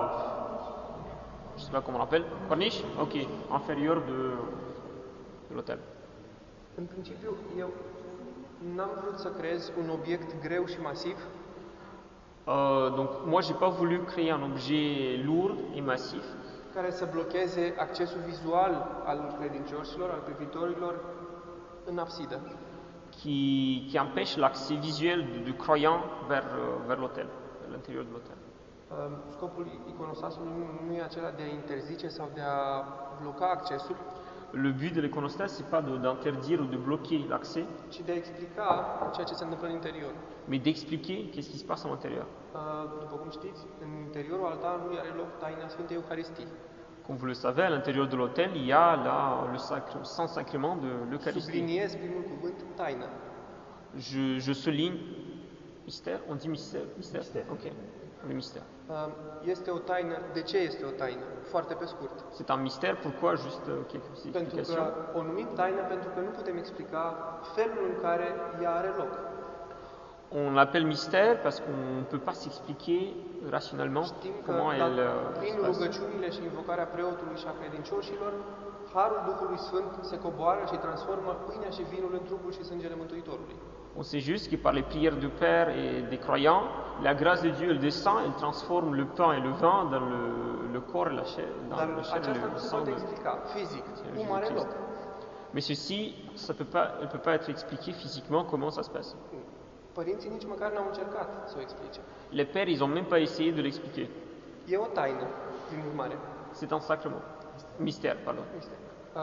Je sais pas comment on l'appelle. Corniche. Ok, inférieure de, de l'hôtel. În principiu, eu n-am vrut să creez un obiect greu și masiv, Euh, donc moi j'ai pas voulu créer un objet lourd et massif care să blocheze accesul vizual al credincioșilor, al privitorilor în absidă. qui, qui empêche l'accès visuel du, du croyant vers, euh, vers l'hôtel, l'intérieur de l'autel. Uh, Scopul iconostasului nu, nu e acela de a interzice sau de a bloca accesul, Le but de l'iconostase, c'est pas de- d'interdire ou de bloquer l'accès, ci de a explica ceea ce se întâmplă în interior. mais d'expliquer qu'est-ce qui se passe à l'intérieur. Uh, După cum știți, în interiorul altarului are loc taina Sfintei Euharistii. Comme vous le savez, à l'intérieur de l'autel, il y a là le sacre, Saint-Sacrement de l'Eucharistie. Subliniez primul cuvânt taină. Je, je souligne mystère, on dit mystère, mystère, Mystère. ok, le mystère. Uh, Este o taină. De ce este o taină? Foarte pe scurt. C'est un mystère, pourquoi? Juste euh, quelques Pentru că explications. o numim taină pentru că nu putem explica felul în care ea are loc. On l'appelle mystère parce qu'on ne peut pas s'expliquer rationnellement Știm că comment dar, elle euh, prin se passe. rugăciunile și invocarea preotului și a credincioșilor, Harul Duhului Sfânt se coboară și transformă pâinea și vinul în trupul și sângele Mântuitorului. On sait juste que par les prières du Père et des croyants, la grâce de Dieu, elle descend, elle transforme le pain et le vin dans le, le corps et la chair, dans Dar la chair et aceasta le nu se sang poate de... explica fizic, Seigneur cum are loc. Jésus-Christ. Mais ceci, ça peut pas, elle ne peut pas être expliqué physiquement comment ça se passe. Părinții nici măcar n-au încercat să o explice. Les pères, ils n'ont même pas essayé de l'expliquer. E o taină, prin urmare. C'est un sacrement. Mystère, pardon. Este. Uh,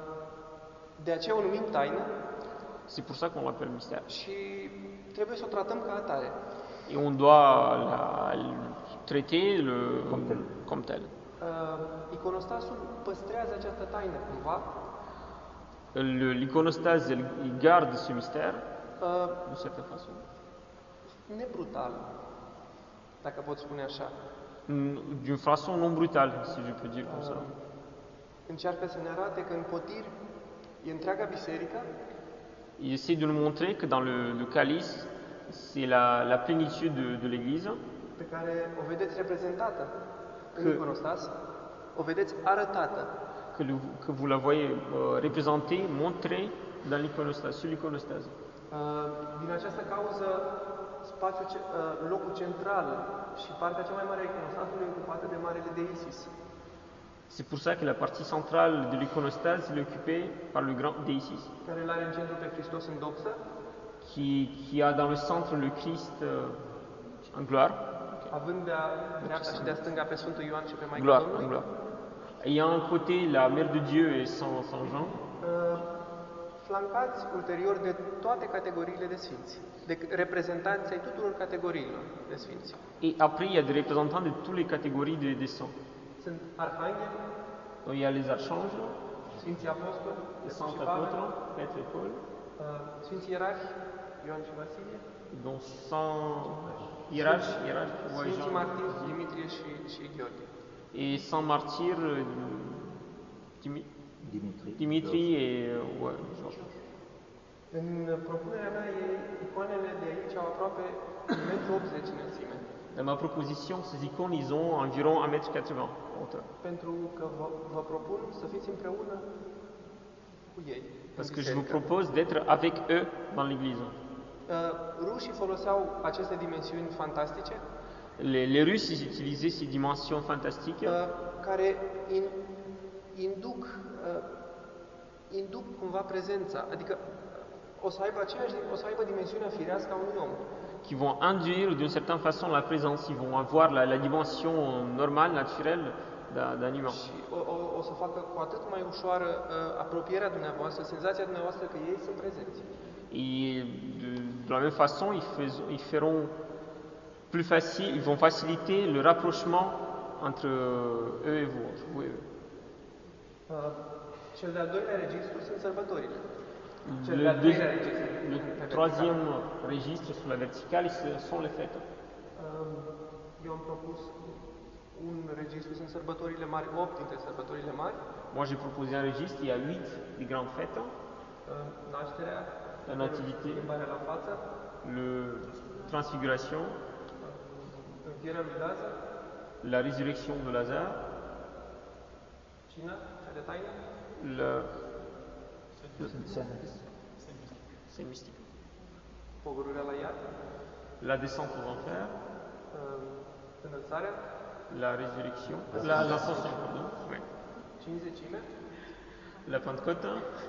De aceea o numim taină C'est pour ça qu'on l'appelle mystère. și trebuie să o tratăm ca atare. Et on doit la, le traiter le, Comme tel. comme tel. Uh, Iconostasul păstrează această taină cumva, Le- L'iconostase, elle- il garde ce mystère, uh, d'une certaine façon. nebrutal, dacă pot spune așa. N- D'une façon non brutale, si je peux dire comme ça. Încearcă să ne arate că în potir e întreaga biserică, Il essaie de nous montrer que dans le, le calice, c'est la, la plénitude de, de l'Église, pe care o vedeți reprezentată în Că- iconostas, o vedeți arătată. que, le- que vous la voyez euh, représentée, montrée dans l'iconostase, sur l'iconostase. Uh, Din această cauză, spațiul, ce- uh, locul central și partea cea mai mare a iconostasului e ocupată de Marele de Isis, C'est pour ça que la partie centrale de l'iconostase elle est occupée par le grand Déisis, care îl are în centru pe Hristos în doxă, qui, qui a dans le centre le Christ euh, en gloire, având de-a dreapta și de-a stânga pe Sfântul Ioan și pe Maica gloire, en Domnului, gloire. Ayant un côté la Mère de Dieu et Saint, Saint Jean, uh, flancați ulterior de toate categoriile de sfinți, de reprezentanți ai tuturor categoriilor de sfinți. et après il y a des représentants de toutes les catégories de, des saints. Sunt arhangheli, Donc il y a les archanges, Sfinții Apostoli, les Petru saints și Pavel, apôtres, Petre et Paul, uh, Sfinții Ierarhi, Ioan și Vasilie, dont Saint Hiérarche, Hiérarche, ouais, Sfinții Jean, Martiri, Dimitrie și, și Gheorghe. et Saint Martyr, euh, Dimi- Dimitri. Dimitri et euh, ouais, Georges. În propunerea mea, ei, icoanele de aici au aproape unu virgulă optzeci metri înălțime, Dans ma proposition, ces icônes, ils ont environ un mètre quatre-vingts en hauteur. pentru că vă, vă propun să fiți împreună cu ei. în Parce que je vous biserică. propose d'être avec eux dans l'église. Uh, Rușii foloseau aceste dimensiuni fantastice, Les, les Russes, ils utilisaient ces dimensions fantastiques uh, care in, induc, uh, induc cumva prezența, adică o să aibă aceeași, o să aibă dimensiunea firească a unui om. qui vont induire d'une certaine façon la présence. Ils vont avoir la, la dimension normale, naturelle d'un d'un humain. Și o, o, o să facă cu atât mai ușoară uh, apropierea dumneavoastră, senzația dumneavoastră că ei sunt prezenți. Et de, de la même façon, ils, fais- ils feront plus facile, ils vont faciliter le rapprochement entre eux et vous, entre vous et eux. Uh, cel de-al doilea registru sunt sărbătorile. Cel Le, de-al deux- treilea registru. le pe troisième registre sur la verticale, ce sont les fêtes. vertical. Uh, Eu am propus un registru, sunt sărbătorile mari, opt dintre sărbătorile mari, Moi, j'ai proposé un registre, il y a huit des grandes fêtes. uh, nașterea, La nativité. schimbarea la față, Le Transfiguration, învierea lui Lazar, la résurrection de Lazare, cina, cea de taină, le... Saint- C'est mystique. pogorârea la iad, La descente aux enfers, uh, înălțarea, la résurrection, la, l'ascension, pardon, oui. cincizecime La Pentecôte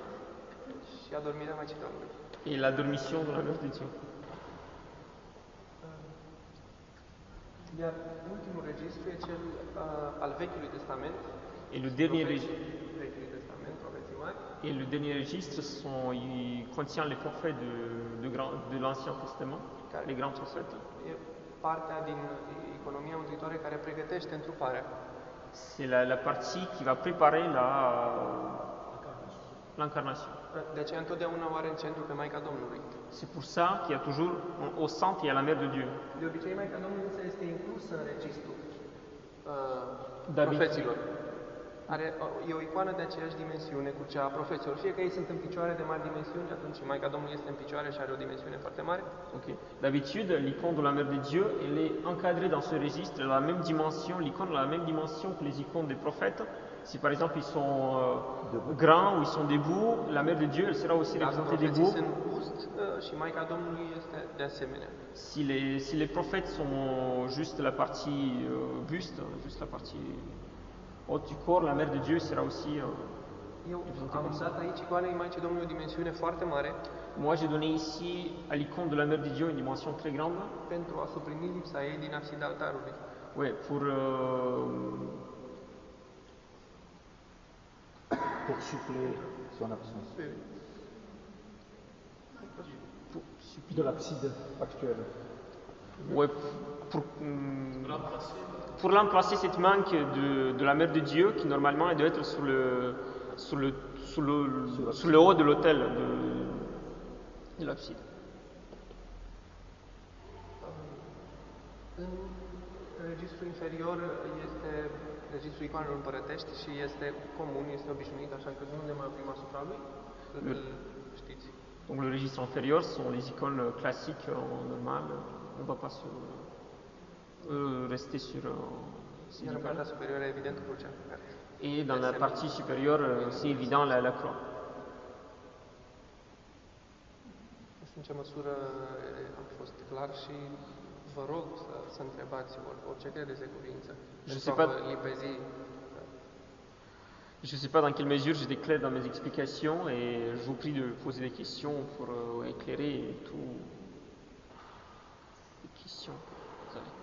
și adormirea Maicii Domnului. et la dormition de la Mère de Dieu. Iar ultimul registru e cel uh, al Vechiului Testament. Et le dernier, Profeții rég- Vechiului Testament, profeții mari. et le dernier registre sont, il contient les prophètes de, de, grand- de l'Ancien Testament, Care les grands prophètes. e partea din economia mântuitoare care pregătește întruparea. C'est la, la partie qui va préparer la, l'incarnation. De aceea întotdeauna o are în centru pe Maica Domnului. C'est pour ça qu'il y a toujours au centre, il y a la Mère de Dieu. De obicei, Maica Domnului însă este inclusă în registru uh, David. profeților. Are, e o icoană de aceeași dimensiune cu cea a profeților. Fie că ei sunt în picioare de mari dimensiuni, atunci Maica Domnului este în picioare și are o dimensiune foarte mare. Ok. D'habitude, l'icône de la Mère de Dieu, elle est encadrée dans ce registre, elle a la même dimension, l'icône a la même dimension que les icônes des prophètes. Si par exemple ils sont euh, grands ou ils sont debout, la Mère de Dieu, elle sera aussi Dacă représentée profeții debout. sunt bust uh, și Maica Domnului este de asemenea. Si les, si les prophètes sont juste la partie euh, buste, juste la partie haute du corps, la Mère de Dieu sera aussi... Euh, Eu représentée am comme ça. dat aici icoanei Maicii Domnului o dimensiune foarte mare Moi, j'ai donné ici à l'icône de la Mère de Dieu une dimension très grande. pentru a suplini lipsa ei din absida altarului. Ouais, pour... euh, Pour suppléer son absence. pour, De l'abside actuelle. ouais, pour, hum, pour remplacer cette manque de, de la Mère de Dieu qui normalement elle doit être sur le, sur le, sur le, sur le haut de l'autel de, de l'abside. În registrul inferior este registrul icoanelor împărătești și este comun, este obișnuit, așa că nu ne mai oprim asupra lui. Cred că îl știți. Donc le registre inférieur sont les icônes classiques en normal. On ne va pas se, euh, rester sur euh, ces Iar în icônes. partea superioară, evident, crucea. Et dans la partie supérieure, euh, c'est évident la, la croix. Nu știu în ce măsură am fost clar și vă rog să, să întrebați or- orice credeți de cuvință. Je Pentru sais a pas- vă limpezi. Je ne sais pas dans quelle mesure j'étais clair dans mes explications et je vous prie de poser des questions pour euh, éclairer tout. Des questions. Vous avez.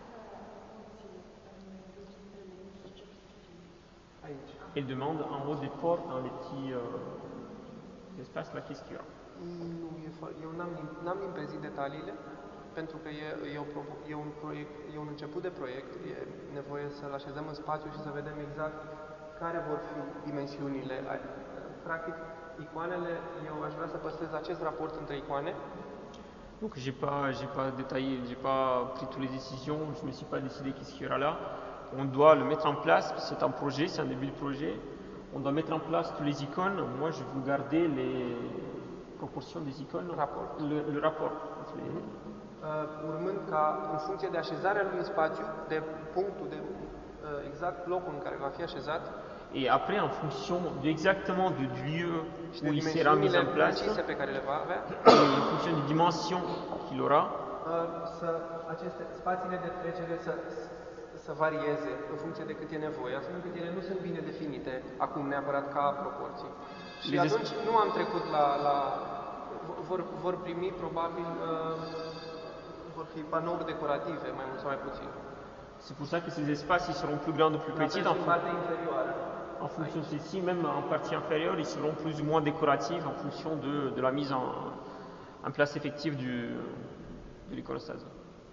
Aici. Elle demande en haut des portes, dans les petits euh, espaces, là, qu'est-ce qu'il y a? Nu, e, fo- eu n-am, lim- n-am limpezit detaliile, pentru că e, e, o, propo- e, un proiect, e un început de proiect, e nevoie să-l așezăm în spațiu și să vedem exact care vor fi dimensiunile. Ai- Practic, icoanele, eu aș vrea să păstrez acest raport între icoane, Donc j'ai pas, j'ai pas détaillé, j'ai pas pris toutes les décisions, je me suis pas décidé qu'est-ce qu'il y aura là. On doit le mettre en place, c'est un projet, c'est un début de projet. On doit mettre en place toutes les icônes. Moi, je vais garder les proportions des icônes, Rapport. Le, le rapport entre les. uh, urmând ca, în funcție de așezarea lui în spațiu, de punctul, de uh, exact locul în care va fi așezat, Et après, en fonction de, exactement du lieu și où de il sera mis dimensiunile en place, precise pe care le va avea, et en fonction des dimensions qu'il aura, uh, să aceste spațiile de trecere să, să varieze în funcție de cât e nevoie, astfel încât ele nu sunt bine definite acum neapărat ca proporții. Și Les atunci nu am trecut la... la vor, vor primi probabil, uh, vor fi panouri decorative, mai mult sau mai puțin. c'est pour ça que ces espaces ils seront plus grands ou plus La fel petits. și En, în fon- partea inferioară. en fonction de ceci, même en partie inférieure, ils seront plus ou moins décoratifs en fonction de, de la mise en, en place effective du, de l'iconostase.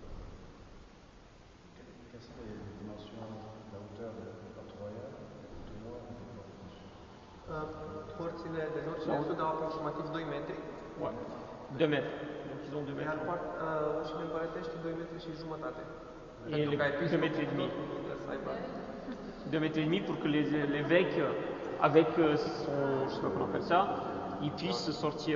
Quelles sont les dimensions, la hauteur de la croix, de nord et de nord? Uh, Porțile de nord și de sud au aproximativ doi metri, Ouais. deux mètres. Donc ils ont deux iar mètres. part- uh, ușile împărătești doi metri și jumătate. Et Pentru les ca episcopul deux mètres et demi. trebuie să aibă. deux mètres et demi pour que les, l'évêque, avec euh, son, je sais pas comment on appelle ça, il puisse sortir.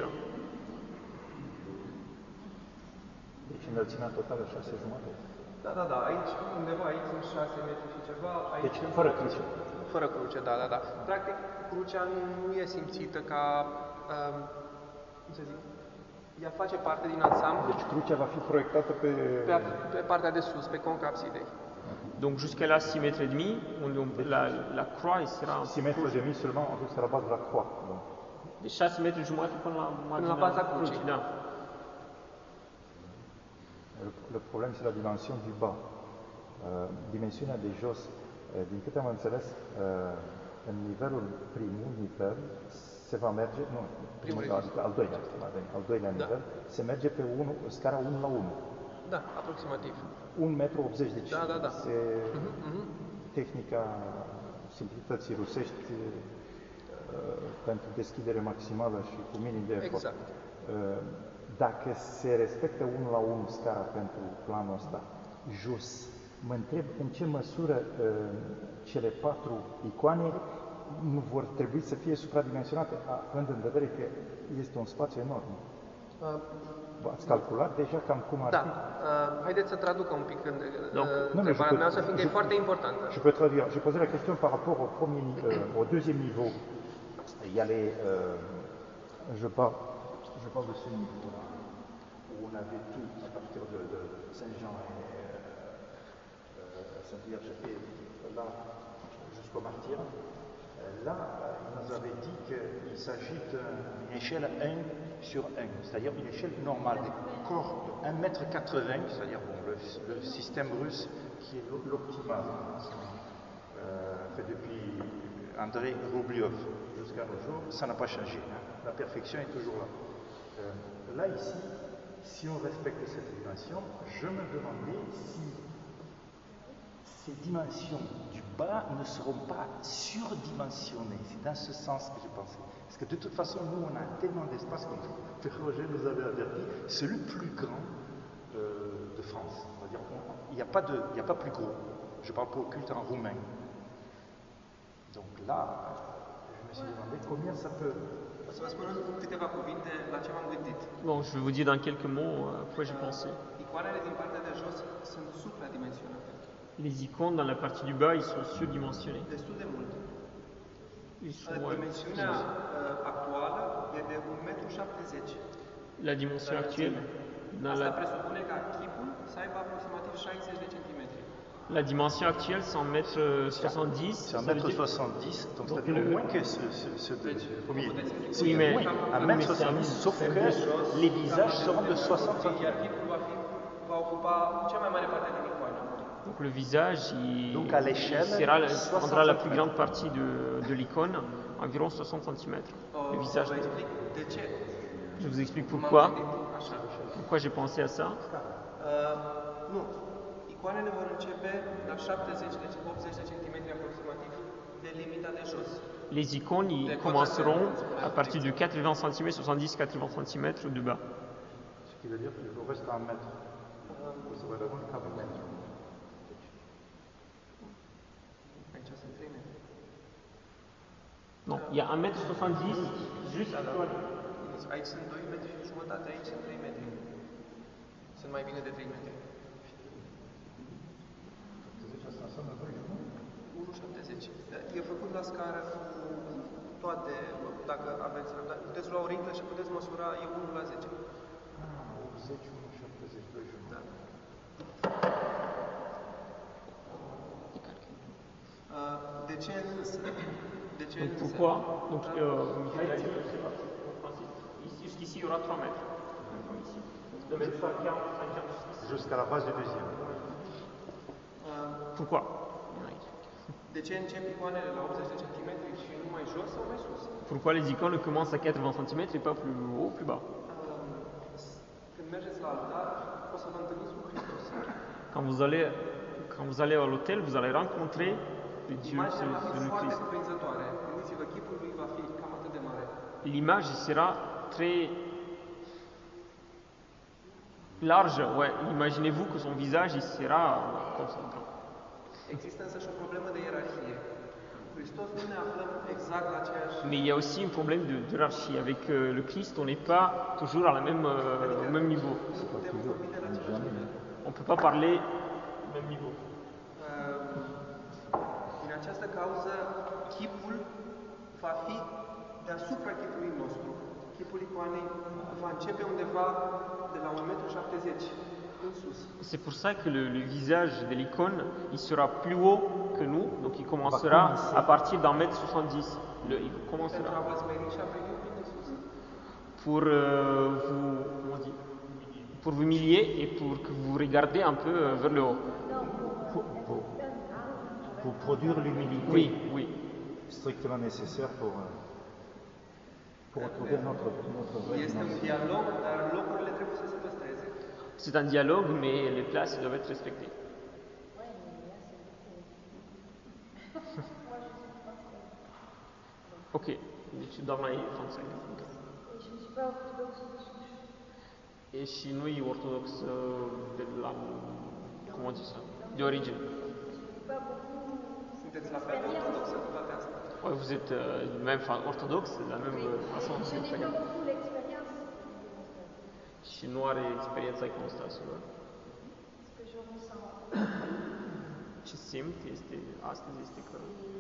Deci înălțimea totală șase jumate. Da, da, da, aici, undeva aici sunt șase metri și ceva. Aici Deci sunt fără cruce. Fără cruce, da, da, da. Practic, crucea nu, nu e simțită ca, um, cum să zic, ea face parte din ansamblu Deci crucea va fi proiectată pe... pe, pe partea de sus, pe conca absidei. Donc jusqu'à là six mètres et demi, on, on- la, la croix il sera six mètres et demi seulement adus la base de la croix. Donc, de șase metri jumate până la marginea la baza crucii. Da. le, le problème c'est la dimension du bas. Uh, dimensiunea de jos, uh, din câte am înțeles, uh, în nivelul primul nivel se va merge, nu, primul, adică al doilea, al doilea Da. nivel, se merge pe unu, scara unu la unu. Da, aproximativ. un metru optzeci, deci Da, da, da. se, Mhm, mhm. tehnica simplității rusești uh, pentru deschidere maximală și cu minim de efort. Exact. Uh, dacă se respectă unu la unu scara pentru planul ăsta, jos, mă întreb în ce măsură uh, cele patru icoane nu vor trebui să fie supradimensionate, având în vedere că este un spațiu enorm. Uh, Ați calculat deja cam cum ar Da, fi? uh, haideți să traducă un pic în, Donc, uh, non, mais je întrebarea peux- noastră, fiindcă je- e foarte importantă. Je peux traduire. J'ai posé la question par rapport au, premier, ni- euh, au deuxième niveau. Il y a les. euh, je, parle, je parle de ce niveau-là, où on avait tout à partir de, de Saint-Jean et euh, Sainte-Vierge et là jusqu'au martyr. Là, il nous avait dit qu'il s'agit d'une échelle un sur un, c'est-à-dire une échelle normale, des corps de un mètre quatre-vingts, c'est-à-dire bon, le, le système russe qui est l'optimal, euh, fait depuis Andrei Rubliov jusqu'à nos jours, ça n'a pas changé. Hein. La perfection est toujours là. Euh, là, ici, si on respecte cette dimension, je me demandais si ces dimensions du bas ne seront pas surdimensionnées. C'est dans ce sens que je pensais. Parce que de toute façon, nous, on a tellement d'espace, comme Roger nous avait averti, c'est le plus grand euh, de France. C'est-à-dire qu'il n'y a, pas de- il n'y a pas plus gros. Je parle pour le culte en roumain. Donc là, je me suis demandé combien ça peut. O să vă spun în câteva cuvinte la ce m-am gândit. Bon, je vais vous dire dans quelques mots euh, à quoi j'ai pensé. Icoanele din partea de jos sunt supradimensionate. Les icônes dans la partie du bas, ils sont surdimensionnés. Destul de mult. Ils sont, ouais, Dimensiunea uh, actuală e de un metru șaptezeci. la dimension actuelle, dans Asta la, presupune ca chipul să aibă aproximativ șaizeci de centimetri. la dimension actuelle, c'est en mètre soixante-dix. C'est ça un veut mètre dire- soixante-dix, donc Donc c'est-à-dire le- moins que ce, ce, ce de premier. C'est Oui, mais- moins, un oui, mètre mais c'est soixante-dix, un- sauf c'est un que peu- les visages seront de soixante Iar centimètres. chipul va, fi, va ocupa cea mai mare parte din icoană. Donc le visage, il, Donc à l'échelle, il sera la- soixante prendra la plus centimètres. grande partie de, de l'icône, environ soixante centimètres. Le Uh, visage. Vă explic de ce Je vous explique m-am pourquoi, gândit așa. pourquoi j'ai pensé à ça. Uh, nu. Icoanele vor începe la șaptezeci, deci optzeci de centimetri aproximativ de limita de jos. Les icônes, ils commenceront à partir de quatre-vingts centimètres, soixante-dix à quatre-vingts centimètres de bas. Ce qui veut dire qu'il vous reste un mètre. Vous aurez le rôle qu'à un mètre. Aici sunt trei metri. Non, il y a un mètre soixante-dix juste à la Deci aici sunt doi metri și jumătate, aici sunt trei metri. Sunt mai bine de trei metri. unu virgulă șaptezeci. E făcut la scară cu toate, dacă aveți răbdare. Puteți lua o ringlă și puteți măsura, e unu la zece. Ah, optzeci, unu, șaptezeci, doi jumătate. Da. Uh, De ce însă? De ce Donc însă? pourquoi Donc euh, Michael a dit, c'est parti. Francis, ici, jusqu'ici, il y aura trois mètres. Comme ici. deux mètres cinquante, cinquante, Jusqu'à la base du deuxième. Uh, Pourquoi De ce încep icoanele la optzeci de centimetri și nu mai jos sau mai sus? Pourquoi les icônes commencent à quatre-vingts centimètres et pas plus haut, plus bas? Când mergeți la altar, o să vă întâlniți cu Hristos. Quand vous allez, quand vous allez à l'hôtel, vous allez rencontrer le Dieu, Imaginea c'est va fi c'est le foarte Christ. cuprinzătoare. Gândiți-vă, chipul lui va fi cam atât de mare. L'image il sera très large. Ouais, imaginez-vous que son visage il sera comme ça. Există însă și o problemă de ierarhie. Hristos nu ne aflăm exact la aceeași... Mais il y a aussi un problème de hiérarchie. Avec euh, le Christ, on n'est pas toujours à la même, euh, au même niveau. Nu putem vorbi de la același nivel. On ne peut pas parler au même niveau. Uh, Din această cauză, chipul va fi deasupra chipului nostru. Chipul icoanei va începe undeva de la un metru șaptezeci în sus. C'est pour ça que le, le visage de l'icône, il sera plus haut que nous, donc il commencera à partir d'un mètre soixante-dix. Le, il Pentru commencera a vă smeri și a privi un pic de sus. pour euh, vous, comment on dit, pour vous humilier et pour que vous regardiez un peu euh, vers le haut. Pour, pour produire l'humilité Oui, oui. strictement nécessaire pour, euh, pour retrouver notre, notre vraie Este un dimension. dialog, dar locurile trebuie să se păstreze. C'est un dialogue, mais les places doivent être respectées. Ouais, mais là, c'est beaucoup. Moi, je suis pas. Ok, deci doamna e trente-cinq. Et je ne suis pas orthodoxe de souche. E și nu e ortodox uh, de la, cum o zis, de origine. Je n'ai pas beaucoup. Sunteți la fel de ortodoxă cu toate astea. Ouais, vous êtes euh, même enfin, orthodoxe, de la même euh, façon. Je n'ai pas beaucoup l'expérience. Și nu are experiența iconostasului. Ce que je ressens. Ce simt este, astăzi este că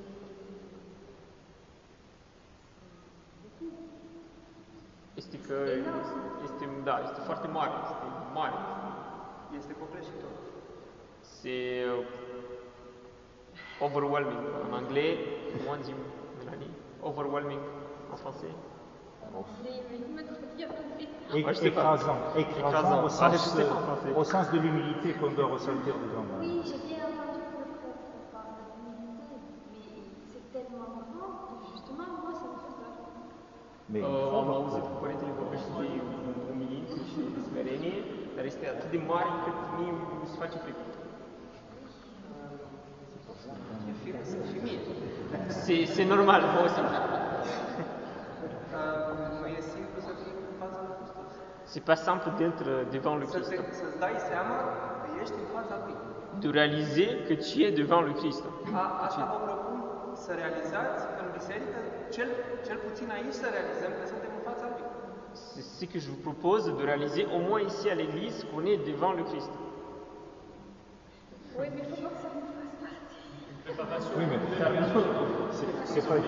este că este, da, este foarte mare, este mare. Este copleșitor. C'est euh, overwhelming en anglais, comment on dit Mélanie? Overwhelming en français? Mais comment dire É- Ouais, je sais pas. écrasant, écrasant, Écrasant. Au, Ah, sens, je sais pas en français. au sens de l'humilité qu'on doit ressentir devant. Oui, j'ai bien entendu que qu'on parle d'humilité, mais c'est tellement grand que justement, moi, ça me fait peur. Mais Uh, am auzit că părintele vorbește de umilință și de smerenie, dar este atât de mare încât mie mi se face frică. E firesc și mie. C'est, c'est normal, moi aussi. Uh, Nu e simplu să fii în fața lui Hristos. C'est pas simple d'être devant le Să Christ, te, să-ți dai seama că ești în fața lui. de réaliser que tu es devant le Christ. A, asta vă propun să realizați în biserică, cel, cel puțin aici să realizăm că suntem în fața lui. C'est ce que je vous propose de réaliser, au moins ici à l'église, qu'on est devant le Christ. Oui, mais il faut pas que ça me fasse partie. oui, mais c'est, c'est pas.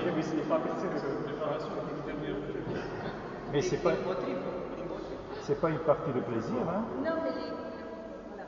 Mais c'est pas, Din potrivă, din potrivă. c'est pas une partie de plaisir, hein? Non, mais les. Voilà.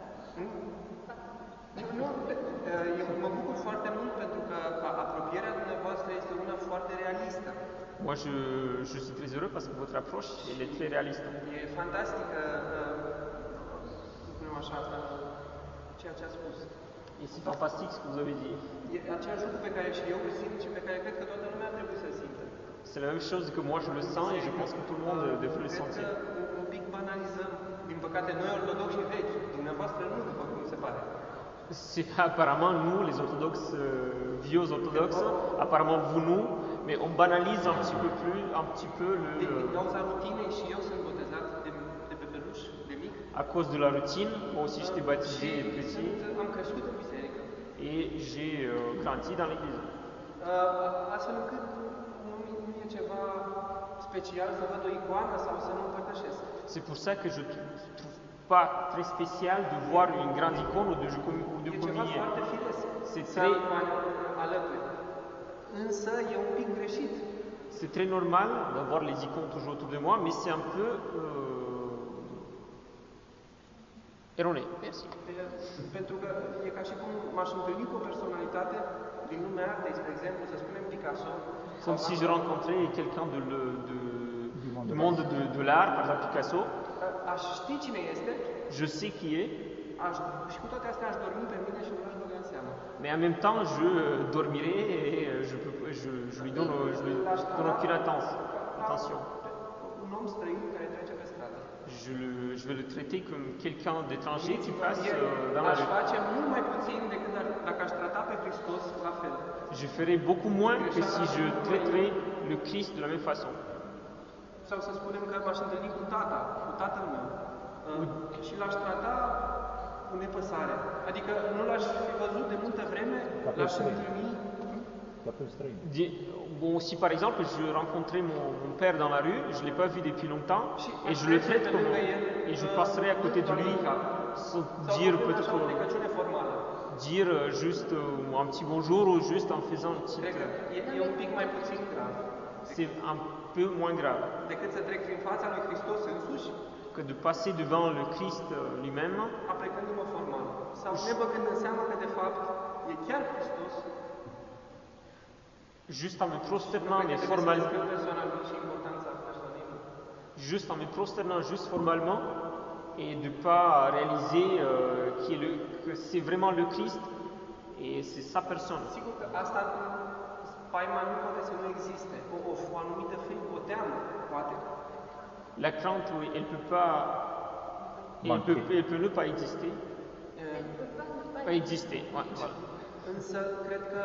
Nu, eu mă bucur foarte mult pentru că apropierea dumneavoastră este una foarte realistă. Moi, je, je suis très heureux parce que votre approche, elle est très réaliste. E fantastică, să spunem așa, ceea ce a spus. Et c'est fantastique ce que vous avez dit. E același lucru pe care și eu îl simt și pe care cred că toată lumea ar trebui să simtă. C'est la même chose que moi je le sens et je pense que tout le monde devrait le Cred sentir. că un, un pic banalizăm, din păcate, noi ortodoxi și vechi, dumneavoastră nu, după cum se pare. C'est apparemment nous, les orthodoxes, euh, vieux orthodoxes, apparemment vous nous, mais on banalise un petit peu plus, un petit peu Din, din le, cauza rutinei și eu sunt botezat de, de pe peluș, de mic, à cause de la routine. Moi aussi j'étais și baptisé petit sunt, am crescut în biserică. et j'ai euh, grandi dans l'église. Uh, astfel încât nu, nu e ceva special să văd o icoană sau să nu împărtășesc. C'est pour ça que je ne trouve pas très spécial de voir une grande icône ou de, ou de E ceva communier. foarte firesc C'est să am très- icoane alături. Însă e un pic greșit. C'est très normal d'avoir les icônes toujours autour de moi, mais c'est un peu euh, erroné. Merci. E, pentru că e ca și cum m-aș întâlni cu o personalitate din lumea artei, spre exemplu, să spunem Picasso. Comme si je rencontrais quelqu'un de le- de- du monde de, de l'art, par exemple Picasso. Aș ști cine este, Je sais qui est, aș, și cu toate astea aș dormi pe mine și nu aș băga în seamă. mais en même temps je euh, dormirai et euh, je, peux- je, je lui donne, euh, je lui donne aucune attention. attention. Un om străin care trece pe stradă. Je, le- je vais le traiter comme quelqu'un d'étranger qui passe El euh, dans la aș rue. face mult mai puțin decât ar- dacă aș trata pe Hristos la fel. Je ferai beaucoup moins que si je traiterais le Christ de la même façon. Sau să spunem că m-aș întâlni cu tata, cu tatăl meu. Uh, și l-aș trata cu nepăsare. Adică nu l-aș fi văzut de multă vreme, l-aș întâlni. T'appelles străin. Di- Bon, si par exemple je rencontrais mon, mon père dans la rue, je ne l'ai pas vu depuis longtemps, et je le traite comme et je passerai à côté de lui sans Sau dire vorbim peut-être așa o euh, plecăciune formală. dire euh, juste euh, un petit bonjour ou juste en faisant une petite. Cred că e, e un pic mai puțin grav C'est un peu moins grave decât să trec prin fața lui Hristos însuși, que de passer devant le Christ euh, lui-même, aplecându-mă formal. Sau nebăgând în seama că de fapt e chiar Hristos, juste en me prosternant mais trebuie să formellement, descriu persoana lui și importanța persoanei lui. juste en me prosternant juste formalement et de pas réaliser euh, qui est le- que c'est vraiment le Christ Et c'est sa personne. Sigur că asta, spaima nu poate să nu existe. O, o, o anumită frică, o teamă, poate. La crainte, oui, elle peut pas, elle peut, elle peut ne pas exister. E, Pas exister, ouais, voilà. Însă, cred că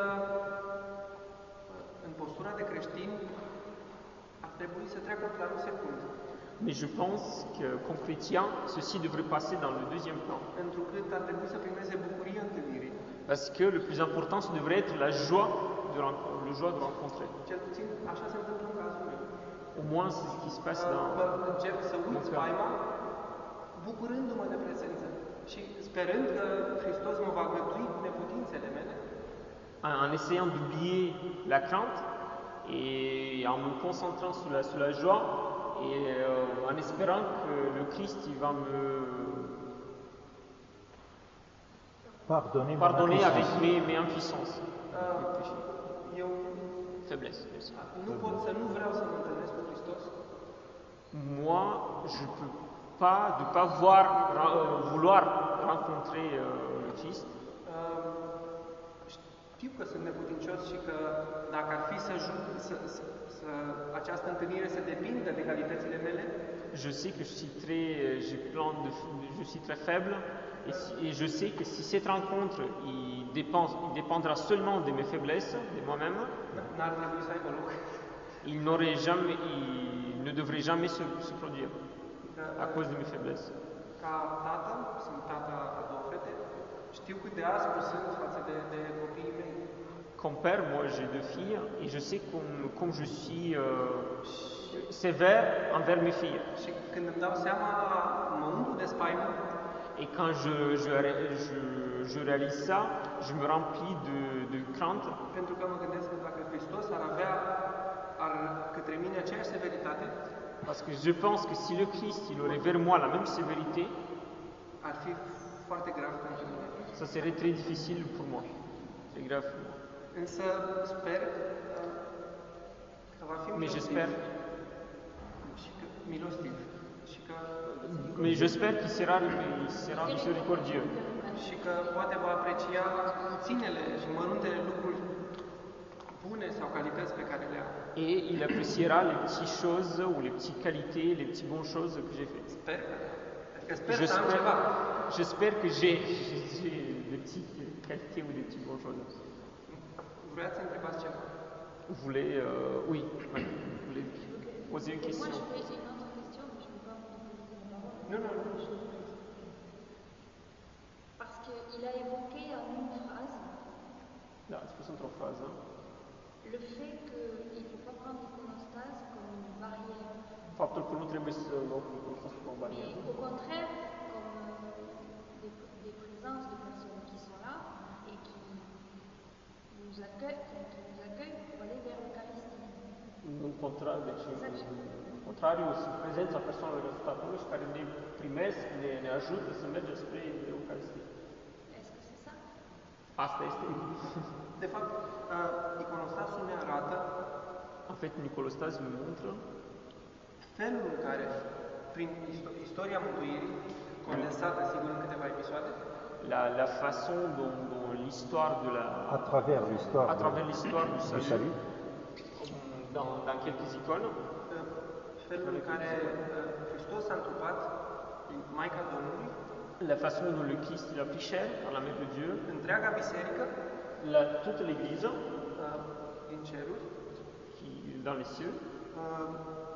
în postura de creștin ar trebui să treacă la un secund. Mais je pense que, comme chrétien, ceci devrait passer dans le deuxième plan. Întrucât ar trebui să primeze bucuria întâlnirii. Parce que le plus important, ce devrait être la joie de, renco- le joie de rencontrer. Cel puțin așa se întâmplă în cazul meu. Au moins, c'est ce qui se passe Mă dans... încerc să uit spaima, bucurându-mă de prezență și sperând că Hristos mă va gădui cu neputințele mele, En, en essayant d'oublier la crainte et en me concentrant sur la, sur la joie et euh, en espérant que le Christ il va me Pardonnez-moi. pardonner ma avec question. mes, mes impuissances, uh, mes péchés, eu faiblesses. merci. nu pot să nu vreau să mă întâlnesc cu Hristos, Moi, je ne peux pas de pas voir, ra- euh, vouloir rencontrer euh, le Christ. uh, știu că sunt neputincios și că dacă ar fi să, ju- să, să, să această întâlnire să depindă de calitățile mele, Je sais que je suis très, j'ai plein de, je suis très faible et, si- et je sais que si cette rencontre il, dépend, il dépendra seulement de mes faiblesses, de moi-même, n- n-ar trebui să aibă loc. il n'aurait jamais, il ne devrait jamais se, se produire Că, à cause de mes faiblesses. ca tată, sunt tata a două fete, știu cât de aspru sunt față de, de copiii mei. Comme père, moi j'ai deux filles et je sais comme, comme je suis euh, sévère envers mes filles. Și când îmi dau seama, mă umplu de spaimă Et quand je, je, ré- je, je réalise ça, je me remplis de, de crainte pentru că mă gândesc că dacă Hristos ar avea ar, către mine aceeași severitate, parce que je pense que si le Christ il aurait vers moi la même sévérité, ar fi foarte grav pentru mine. ça serait très difficile pour moi. C'est grave pour moi. Însă sper uh, că va fi Mais milostiv j'espère, și că, milostiv și că, mais j'espère qu'il sera, il sera miséricordieux. și că poate va aprecia puținele și măruntele lucruri bune sau calități pe care le am. Et il appréciera les petites choses ou les petites qualités, les petites bonnes choses que j'ai faites. Sper că, adică sper să am J'espère, ceva. j'espère que j'ai, j'ai des petites qualités ou des petites bonnes choses. Vreați să întrebați ceva? Vous voulez, euh, oui, ouais, vous voulez poser une Moi, question? je vais j'ai une autre question, mais je ne peux pas vous poser la parole. Nu, nu, nu. Parce qu'il a évoqué en une phrase Da, a spus într-o frază le fait qu'il ne faut pas prendre l'iconostase comme une barrière, faptul că nu trebuie să luăm iconostasă ca o barieră, mais au contraire comme euh, des, des présences de personnes qui sont là et qui nous accueillent, qui nous accueillent pour aller vers l'Eucharistie. în contrar, deci în contrariu, sunt prezența persoanelor care sunt acolo și care ne primesc, ne, ne ajută să mergem spre Eucaristie. Est-ce que c'est ça? Asta este. De fapt, uh, iconostasul ne arată En fait, Nicolostas ne montre felul în care, prin isto- istoria mântuirii, condensată, sigur, în câteva episoade, la, la façon dont, dont l'histoire de la, À travers l'histoire à travers l'histoire du du salut, salut, dans, dans quelques icônes, uh, felul în care uh, Hristos s-a întrupat prin Maica Domnului, la façon dont le Christ il a pris chair par la Mère de Dieu, întreaga biserică la, toute l'Église uh, din ceruri, qui dans les cieux, uh,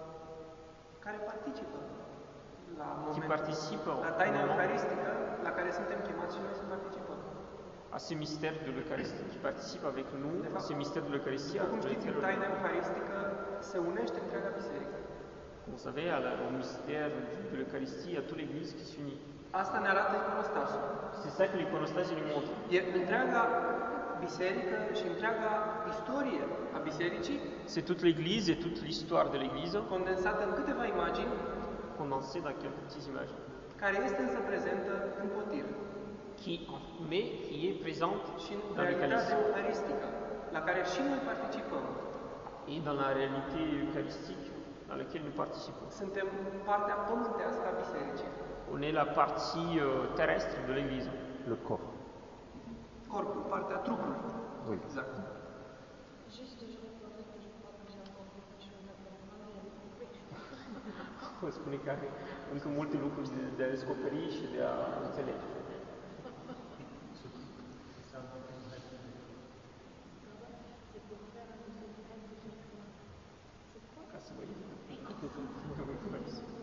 care participă la qui moment, participe la au taina moment eucharistică la care suntem chemați și noi să participăm. à ce mystère de l'Eucharistie, qui participe avec nous à ce mystère de l'Eucharistie. După à cum știți, în lequel- taina eucharistică se unește întreaga biserică. Comme vous savez, à la- au mystère de, de l'Eucharistie, il y a toute l'Église qui s'unit. Asta ne arată iconostasul. C'est ça que l'iconostase nous montre. E întreaga biserică și întreaga istorie a bisericii C'est toute l'Église et toute l'histoire de l'Église condensată în câteva imagini, condensée dans quelques petites images, care este însă prezentă în potir qui, mais qui est présente și în dans realitatea l'Eucharistie eucharistică, la care și noi participăm. et dans la réalité eucharistique dans laquelle nous participons. Suntem partea pământească a bisericii. On est la partie euh, terrestre de l'Église. le corps. corpul, partea trupului. Oui. Exact. Juste, je répondrai que je crois que j'ai encore beaucoup de choses à comprendre et à découvrir. Vă spune că are încă multe lucruri de, de a descoperi și de a înțelege. C'est pour faire un effet direct de chaque fois. C'est quoi? Ca să vă iei.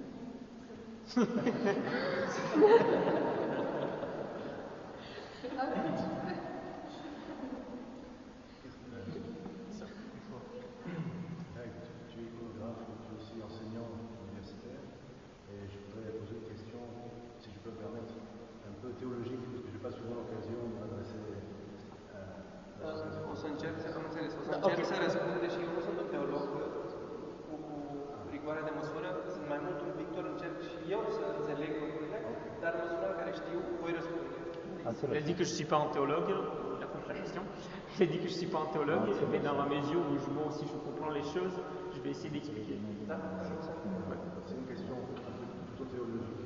Un petit peu. Tu es iconographe, tu es aussi enseignant universitaire, et je voudrais poser une question, si je peux me permettre, un peu théologique, parce que je n'ai pas souvent l'occasion de m'adresser à la O să încerc să, am înțeles, o să Da, încerc ok. să răspund, deși eu nu sunt un teolog cu, cu rigoare de măsură, sunt mai mult un pictor, încerc și eu să înțeleg lucrurile, dar în măsura în care știu, voi răspunde. Il a dit que je ne suis pas un théologue, il a compris la question. Il a dit que je ne suis pas un théologue, mais dans la mesure où je, moi aussi je comprends les choses, je vais essayer d'expliquer. Da? C'est une question plutôt théologique.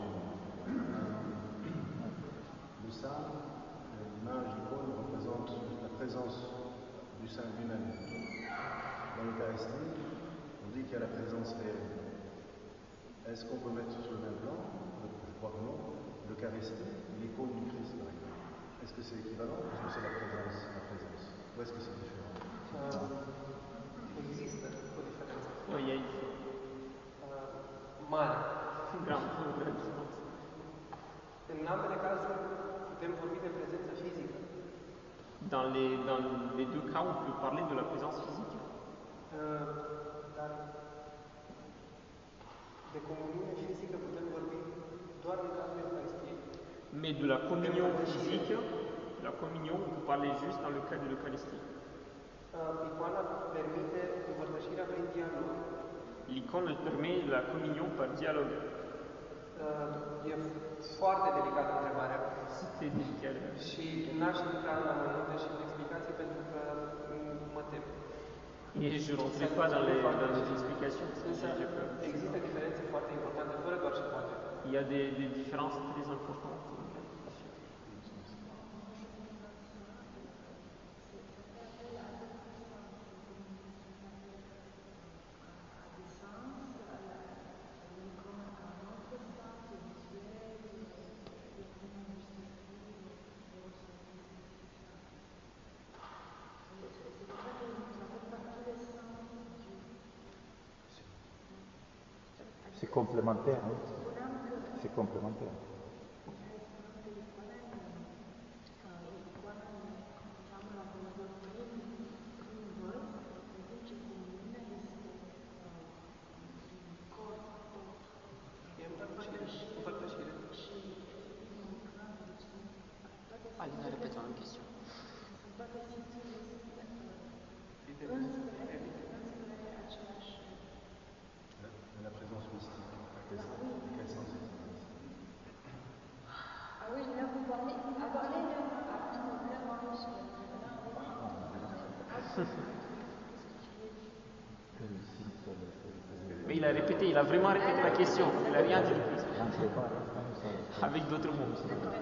Le saint, l'image, l'icône représente la présence du saint lui-même. Dans l'Eucharistie, on dit qu'il y a la présence réelle. Est-ce qu'on peut mettre sur le même plan? Je crois que non. L'Eucharistie, l'icône du Christ, par exemple. Est-ce que c'est équivalent ou est-ce que c'est la présence, la présence? Ou est-ce que c'est différent? Uh, există o diferență Oui, il y a une uh, mare. grande, grande différence. În ambele cazuri putem vorbi de prezență fizică. Dans les, dans les deux cas, on peut parler de la présence physique. Uh, dar de comuniune fizică putem vorbi doar în cazul Eucharistiei. Mais de la communion physique, de la communion, on peut parler juste dans le cas de l'Eucharistie. Uh, icoana permite împărtășirea prin dialog. L'icône, elle permet la communion par dialogue. Uh, e foarte delicată întrebarea C'était délicat. și n-aș intra în amănunte și în explicații pentru că mm, mă tem. Et je ne rentrerai pas dans les, dans les explications parce que Însă j'ai peur. există diferențe foarte importante, fără doar și poate. Il y a des, des différences très importantes. C'est complémentaire, hein. C'est complémentaire. E împărtășire. împărtășire. Allez, répète-moi une question. La, la présence mystique, à quel, à quel sens est-ce? Ah oui, là vous parlez. Ah, parlez là. Ah, non, là, parlez sur le. Mais il a répété, il a vraiment répété la question. Il n'a rien dit de plus. Avec d'autres mots.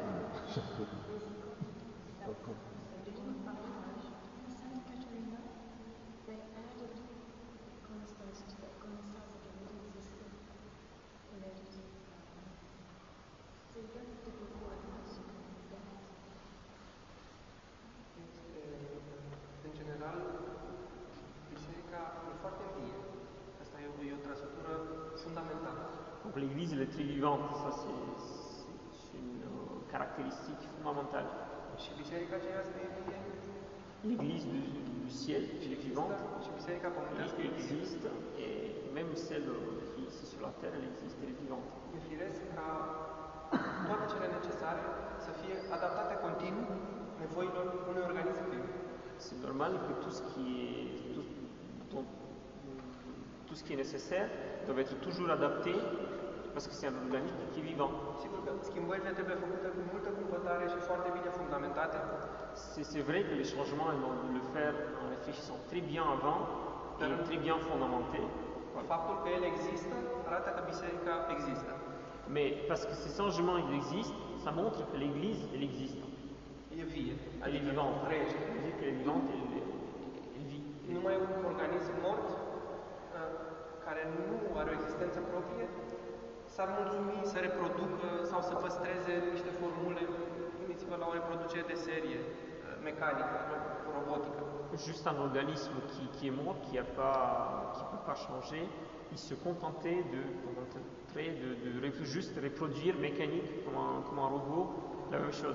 Sainte Caterina, they added Constance to that Constance that already existed. And they just, so you don't have to go for it unless you can get it. În general, biserica e foarte vie. Asta e o, e o trăsătură fundamentală. Donc l'Église, elle est très vivante. Ça, c'est c'est une euh, caractéristique fondamentale. Și biserica aceea este vie L'Église du, du ciel, și elle est există, vivante. și biserica pământească Elle e vie. existe, et même celle qui est ici sur la terre, elle existe, elle est vivante. E firesc ca toate cele necesare să fie adaptate continuu nevoilor unui organism viu. C'est normal que tout ce qui est, tout, tout, tout ce qui est nécessaire doit être toujours adapté parce que c'est un organisme qui est vivant. Sigur că schimbările trebuie făcute cu multă cumpătare și foarte bine fundamentate, C'est c'est vrai que les changements, ils doivent le faire en réfléchissant très bien avant et très bien fondamenté. faptul că el există arată că biserica există. Mais parce que ces changements, ils existent, ça montre que l'Église, elle existe. e vie. Elle est vivante. trăiește. On dit qu'elle est vivante et elle, elle vit. Numai un organism mort, uh, care nu are o existență proprie, s-ar mulțumi să reproducă sau să păstreze niște formule. Gândiți-vă la o reproducere de serie, uh, mecanică, robotică. Juste un organisme qui, qui est mort, qui ne peut pas changer, il se contentait de, de, de, de juste reproduire mécanique comme un, comme un robot la même chose.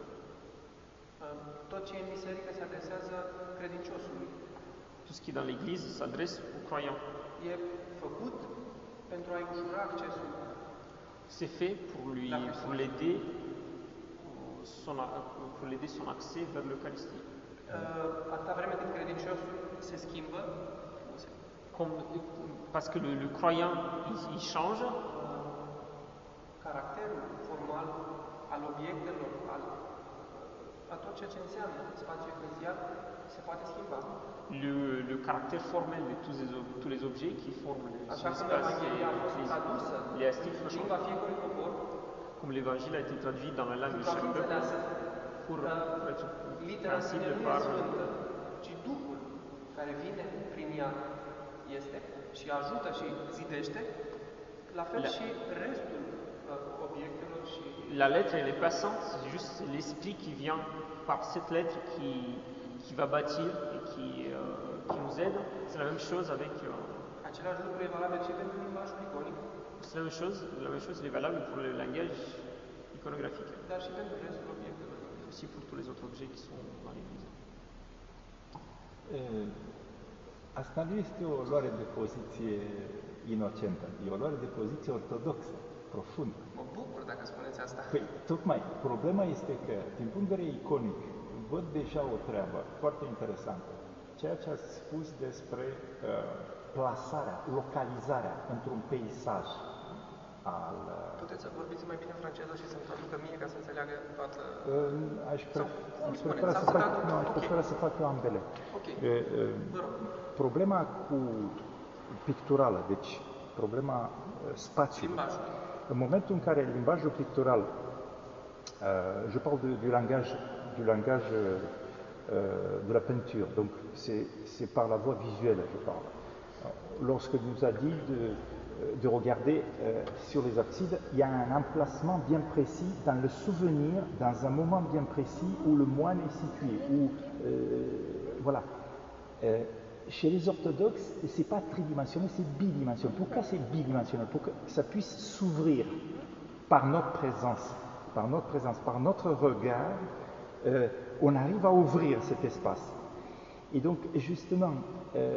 Tot ce e în biserică se adresează credinciosului. Tout ce qui est dans l'église s'adresse aux croyants. E făcut pentru a-i ușura accesul. C'est fait pour lui, pour l'aider son, pour l'aider son accès vers l'Eucharistie. Atâta vreme cât credinciosul se schimbă, Comme, parce que le, le croyant, il, il change. Caracterul formal al obiectelor, al, a tot ceea ce înseamnă spațiul eclezial, se poate schimba. Le, le caractère formel de tous les, tous les objets qui forment Așa cum l'espace Evanghelia a fost tradusă în limba fiecărui popor, comme l'évangile a été traduit dans la langue de chaque peuple, pour, pour être litera în sine sensible nu e par sfântă, ci Duhul care vine prin ea este și ajută și zidește, la fel La- și restul uh, obiectelor și la lettre, elle est passante, c'est juste l'esprit qui vient par cette lettre qui, qui va bâtir et qui, euh, qui nous aide. C'est la même chose avec. Euh, același lucru e valabil și pentru limbajul iconic, c'est la même chose, la même chose elle est valable pour le langage iconographique, dar și pentru restul obiectelor. aussi pour tous les autres objets qui sont dans l'église. Uh, Asta nu este o luare de poziție inocentă, e o luare de poziție ortodoxă, profundă. Mă bucur dacă spuneți asta. Păi, tocmai, problema este că, din punct de vedere iconic, văd deja o treabă foarte interesantă. Ceea ce ați spus despre uh, plasarea, localizarea într-un peisaj al... Uh, Puteți să vorbiți mai bine franceză și să-mi traducă mie ca să înțeleagă toată... uh, aș, pre- cum aș spuneți, prefera sau să să fac, traduc? nu, aș Ok. prefera să fac eu ambele. Ok. Uh, uh, Vă rog. Problema cu picturală, deci problema uh, spațiului. Limbajul. În momentul în care limbajul pictural, euh, je parle de, du langage, du langage euh, de la peinture, donc c'est c'est par la voie visuelle, je parle. Lorsque nous a dit de, de regarder euh, sur les absides, il y a un emplacement bien précis dans le souvenir, dans un moment bien précis où le moine est situé, où euh, voilà. Euh, Chez les orthodoxes, ce n'est pas tridimensionnel, c'est bidimensionnel. Pourquoi c'est bidimensionnel? Pour que ça puisse s'ouvrir par notre présence, par notre présence, par notre regard, euh, on arrive à ouvrir cet espace. Et donc, justement, euh,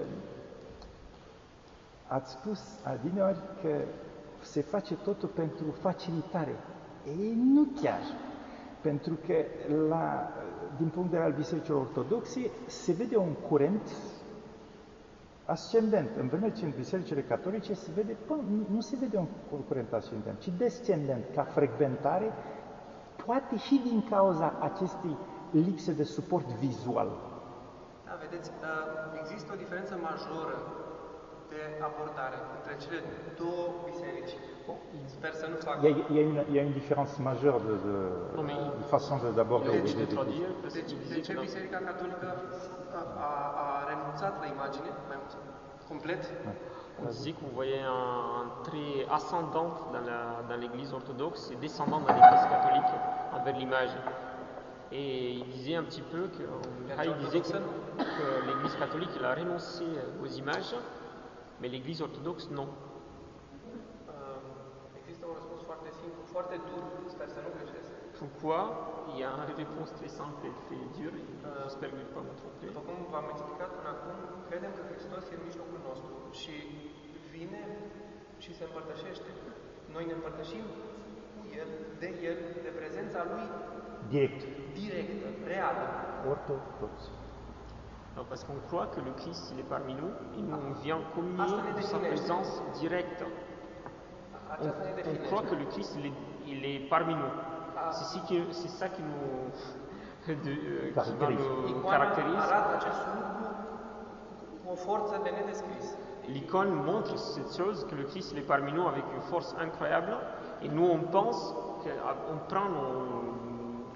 ați spus adineori că se face totul pentru facilitare. Ei, nu chiar. Pentru că, la, din punct de vedere al bisericilor ortodoxe, se vede un curent ascendent, în vreme ce în bisericile catolice se vede, bă, nu, nu se vede un curent ascendent, ci descendent ca frecventare, poate și din cauza acestei lipse de suport vizual. Da, vedeți, există o diferență majoră de abordare între cele două biserici. Sper să nu fac... Il y a, il y a, une, il y a une différence majeure de, de, Non, mais il- de façon de- d'aborder Deci, les de deux traduire, parce Deci, qu'il de disait ce que dans- Biserica Catolică a, a, a renunțat la imagine, mai mult, complet? on disait qu'on voyait un, un trait ascendant dans la- dans l'église orthodoxe et descendant dans l'église catholique envers l'image. Et il disait un petit peu que, ah, il disait que, que l'église catholique elle a renoncé aux images, mais l'église orthodoxe non. Uh, Există un răspuns foarte simplu, foarte dur, sper să nu greșesc. Pourquoi? Il y a une réponse très simple et très dure, et j'espère que je ne vais pas me tromper. După cum v-am explicat până acum, credem că Hristos e în mijlocul nostru și vine și se împărtășește. Noi ne împărtășim cu El, de El, de prezența Lui direct. directă, reală. Orthodox. Non, parce qu'on croit que le Christ il est parmi nous et nous on vient communier Ah, ça de les sa définit. présence directe. On, Aceasta ne on definește. croit que le Christ il est, il est parmi nous. C'est ça qui, c'est ça qui nous, de, euh, qui va nous Icoana caractérise. arată acest lucru cu o forță de nedescris. L'icône montre cette chose que le Christ il est parmi nous avec une force incroyable et nous on pense qu'on prend nos,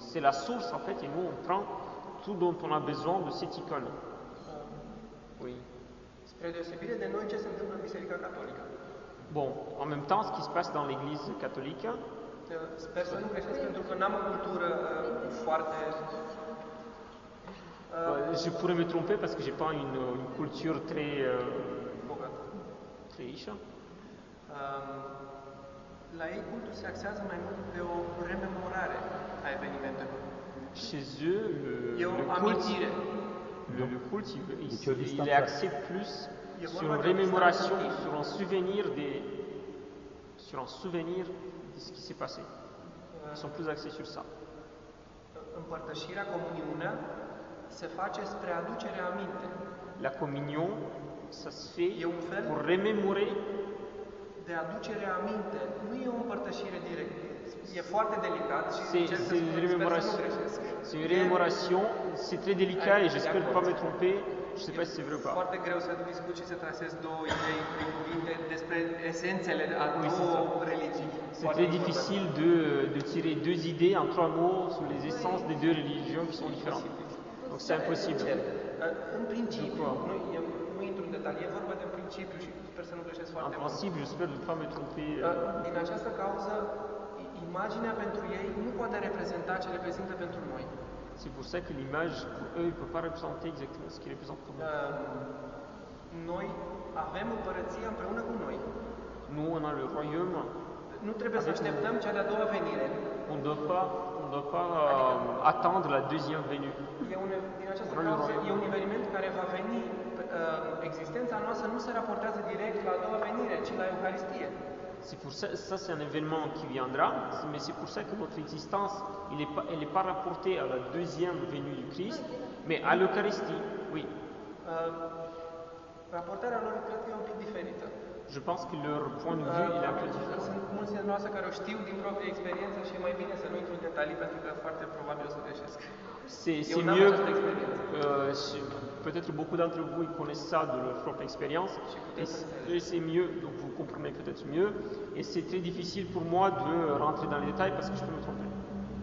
c'est la source en fait, et nous on prend tout dont on a besoin de cette icône. Oui. Spre deosebire de noi, ce se întâmplă în Biserica Catolică? Bon, en même temps, ce qui se passe dans l'église catholique, Uh, Sper să nu greșesc, pentru că n-am o cultură uh, foarte... euh, je pourrais me tromper parce que j'ai pas une, une culture très, euh, bogată. très riche. Um, La ei cultul se axează mai mult pe o rememorare a evenimentelor. Chez eux, le, E o le culte, amintire. le, le culte, il, il- Et tu as dit il est axé plus Il y a sur vraiment une des rémémoration, distances. sur un souvenir des, sur un souvenir de ce qui s'est passé. Ils sont plus axés sur ça. Împărtășirea, comuniunea, se face spre aducerea aminte. La communion, ça se fait Et on fait- pour remémorer. De aducere aminte, nu e o împărtășire directă. E foarte delicat și C'est încerc să c'est une spun, sper să nu rémémoration. greșesc. C'est une E rémémoration. C'est très délicat et j'espère ne pas me tromper. Je sais pas si c'est vrai ou pas. foarte greu să discuți și să trasezi două idei prin cuvinte despre esențele a Oui, c'est două ça. religii. C'est Foarte très important. difficile de, de tirer deux idées en trois mots sur les essences des deux religions qui sont différentes. Donc c'est impossible. În principiu, După- nu, eu nu intru în detalii, e vorba de principiu și sper să nu greșesc En foarte mult. principe, j'espère ne pas me tromper. Uh, Din această cauză, i- imaginea pentru ei nu poate reprezenta ce reprezintă pentru noi. C'est pour ça que l'image, pour eux, ne peut pas représenter exactement ce qu'il représente pour nous. Uh, Noi avem împărăția împreună cu noi. Nous, on a le royaume. Nu trebuie să așteptăm cea de-a doua venire. On ne doit pas, on doit pas euh, attendre la deuxième venue. E un, din această Rolul cauză, royal. e un eveniment care va veni, uh, existența noastră nu se raportează direct la a doua venire, ci la Euharistie. C'est pour ça, ça c'est un événement qui viendra, mais c'est pour ça que notre existence, elle n'est pas, elle est pas rapportée à la deuxième venue du Christ, mais à l'Eucharistie, oui. Uh, Raportarea lor cred că e un pic diferită. Je pense que leur point de vue, il est un peu Uh, différent. Sunt mulți dintre noastre care o știu din proprie experiență și e mai bine să nu intru în detalii pentru că foarte probabil o să greșesc. C'est Et c'est on a mieux, cette expérience. euh, je- peut-être beaucoup d'entre vous ils connaissent ça de leur propre expérience, et c'est- et c'est mieux, donc vous comprenez peut-être mieux, et c'est très difficile pour moi de rentrer dans les détails parce que je peux me tromper.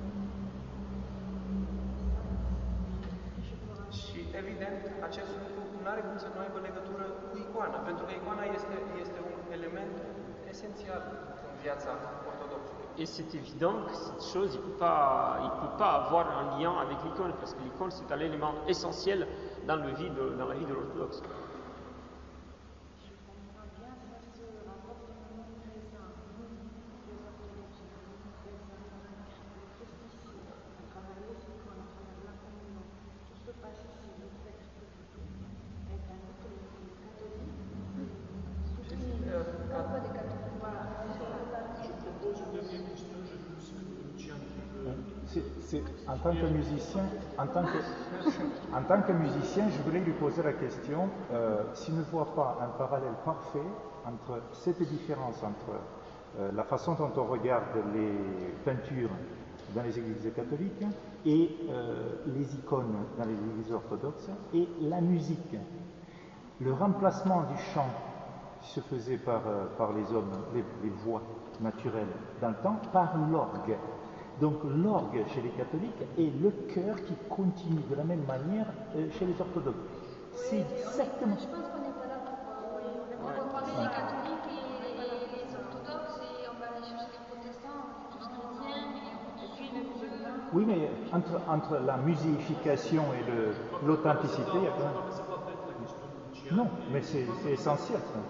Și evident, acest lucru nu are cum să nu aibă legătură cu icoana, pentru că icoana este, este un element esențial în viața ortodoxului. Et c'est évident que cette chose, il ne peut, pas- il peut pas avoir un lien avec l'icône, parce que l'icône, c'est un élément essentiel dans, le vie de- dans la vie de l'orthodoxe. Je comprends bien, ça se rapporte au moment présent. Nous, les orthodoxes, nous présents le Christ ici, à travers les icônes, à travers la communion. Tout se passe ici, le texte de tout. Et tandis que les les catholiques, soutenus, nombre de catholiques, voilà, c'est ça. C'est- c'est- en tant que musicien, en tant que, en tant que musicien, je voulais lui poser la question euh, s'il ne voit pas un parallèle parfait entre cette différence entre euh, la façon dont on regarde les peintures dans les églises catholiques et euh, les icônes dans les églises orthodoxes et la musique. Le remplacement du chant qui se faisait par, euh, par les hommes, les, les voix naturelles dans le temps, par l'orgue. Donc l'orgue chez les catholiques est le chœur qui continue de la même manière euh, chez les orthodoxes. C'est exactement. Je pense qu'on n'est pas là pour, euh, on va comparer les catholiques et, et les orthodoxes et on va aller chercher les protestants, tous chrétiens et puis les musulmans. Oui, mais entre, entre la musification et le- l'authenticité, il y a quand même. Non, mais c'est c'est essentiel ça.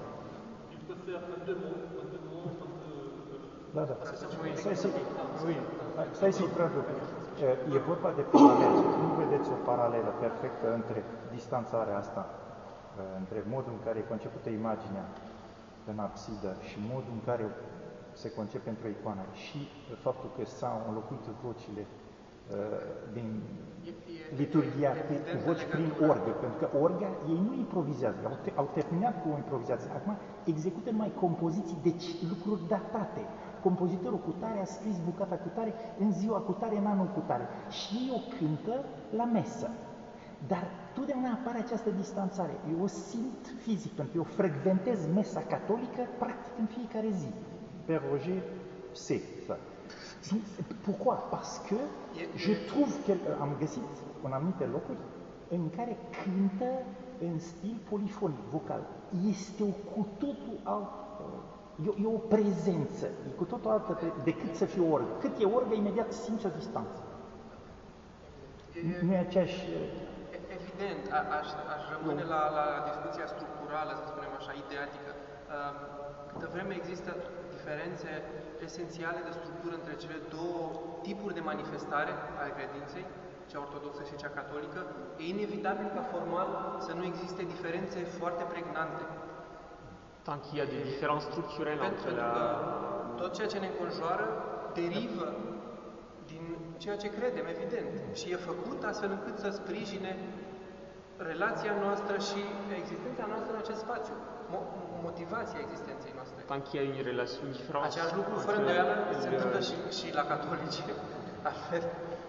Da, da. Stai să, oui, stai să-i tradu. E vorba de paralel. Nu vedeți o paralelă perfectă între distanțarea asta, între modul în care e concepută imaginea în absidă și modul în care se concepe într-o icoană și faptul că s-au înlocuit vocile din liturgia cu, cu voci prin orgă, pentru că orga ei nu improvizează, au, te, au terminat cu o improvizație. Acum execută numai compoziții, deci lucruri datate. Compozitorul cu tare a scris bucata cu tare în ziua cu tare, în anul cu tare. Și ei o cântă la mesă. Dar totdeauna apare această distanțare. Eu o simt fizic, pentru că eu frecventez mesa catolică practic în fiecare zi. Pe Roger, c'est ça. Pourquoi? Parce că je trouve că am găsit în anumite locuri în care cântă în stil polifonic, vocal. Este o cu totul alt, e, e o prezență, e cu totul altă decât să fie orgă. Cât e orgă, imediat simți o distanță. Nu e aceeași... Evident, a, aș, aș rămâne la, la discuția structurală, să spunem așa, ideatică. Câtă vreme există diferențe esențiale de structură între cele două tipuri de manifestare ale credinței, cea ortodoxă și cea catolică, e inevitabil ca formal să nu existe diferențe foarte pregnante. Tant qu'il y a des différences structurelles entre la... Tot ceea ce ne înconjoară derivă din ceea ce credem, evident, și e făcut astfel încât să sprijine relația noastră și existența noastră în acest spațiu, mo motivația existenței noastre. Tant qu'il y a une relation différente... Același lucru, fără îndoială, se întâmplă și, și la catolici. Altfel.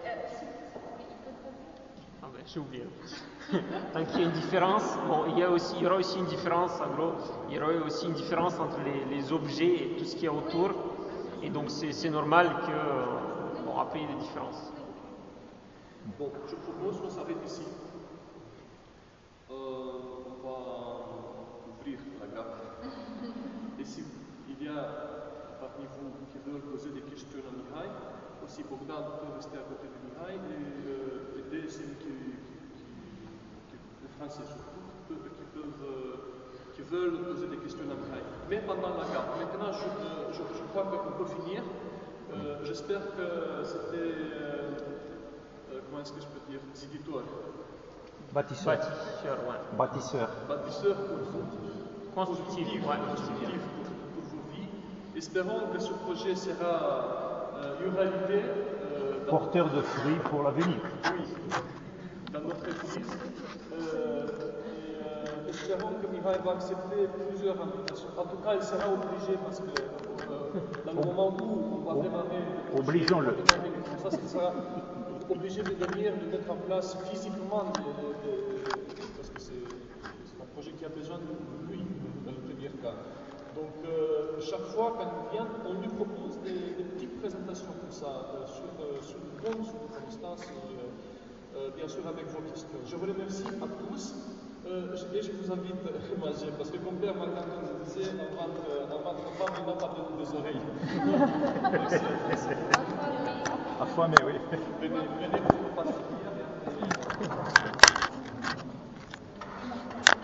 Ah ben, j'ai oublié. Tant qu'il y a une différence, bon, il y, a aussi, il y aura aussi une différence, en gros, il y aura aussi une différence entre les, les objets et tout ce qui est autour. Et donc c'est normal que, bon, après il y a des différences. Bon, je propose qu'on s'arrête ici. Euh, on va ouvrir la gamme. Et si il y a parmi vous qui veulent poser des questions à Mihai, aussi Bogdan peut rester à côté de Mihai et euh, aider ceux qui, qui, qui, les Français surtout, qui, peuvent, euh, qui veulent poser des questions à Mihai. Mais pendant la gamme. Maintenant, je, euh, je, je crois qu'on peut finir. Euh, J'espère que c'était, euh, euh, comment est-ce que je peux dire, ziditor. Bâtisseur. Bâtisseur, ouais. Bâtisseur. Bâtisseur pour vous. Constructif, Positif, ouais, constructif pour, pour vos vies. Espérons que ce projet sera euh, une réalité. Euh, dans Porteur de fruits pour l'avenir. Oui, dans notre église. Euh, et euh, espérons que Mihai va accepter plusieurs invitations. En tout cas, il sera obligé parce que euh, dans le moment où on va démarrer, Obligeons-le. Ça, il sera obligé de venir, de mettre en place physiquement, des, des, des, parce que c'est un projet qui a besoin de lui, dans le premier cas. Donc, euh, chaque fois quand il vient, on lui propose des, des petites présentations comme ça, euh, sur, euh, sur le compte, sur le instance, et, euh, euh, bien sûr avec vos questions. Je vous remercie à tous. Euh, et je vous invite à manger, parce que comme Père Marc-Antoine nous disait, un ventre, un ventre femme, il n'a pas de, des oreilles. Merci. Merci. Affamé, oui. Venez, venez pour partir.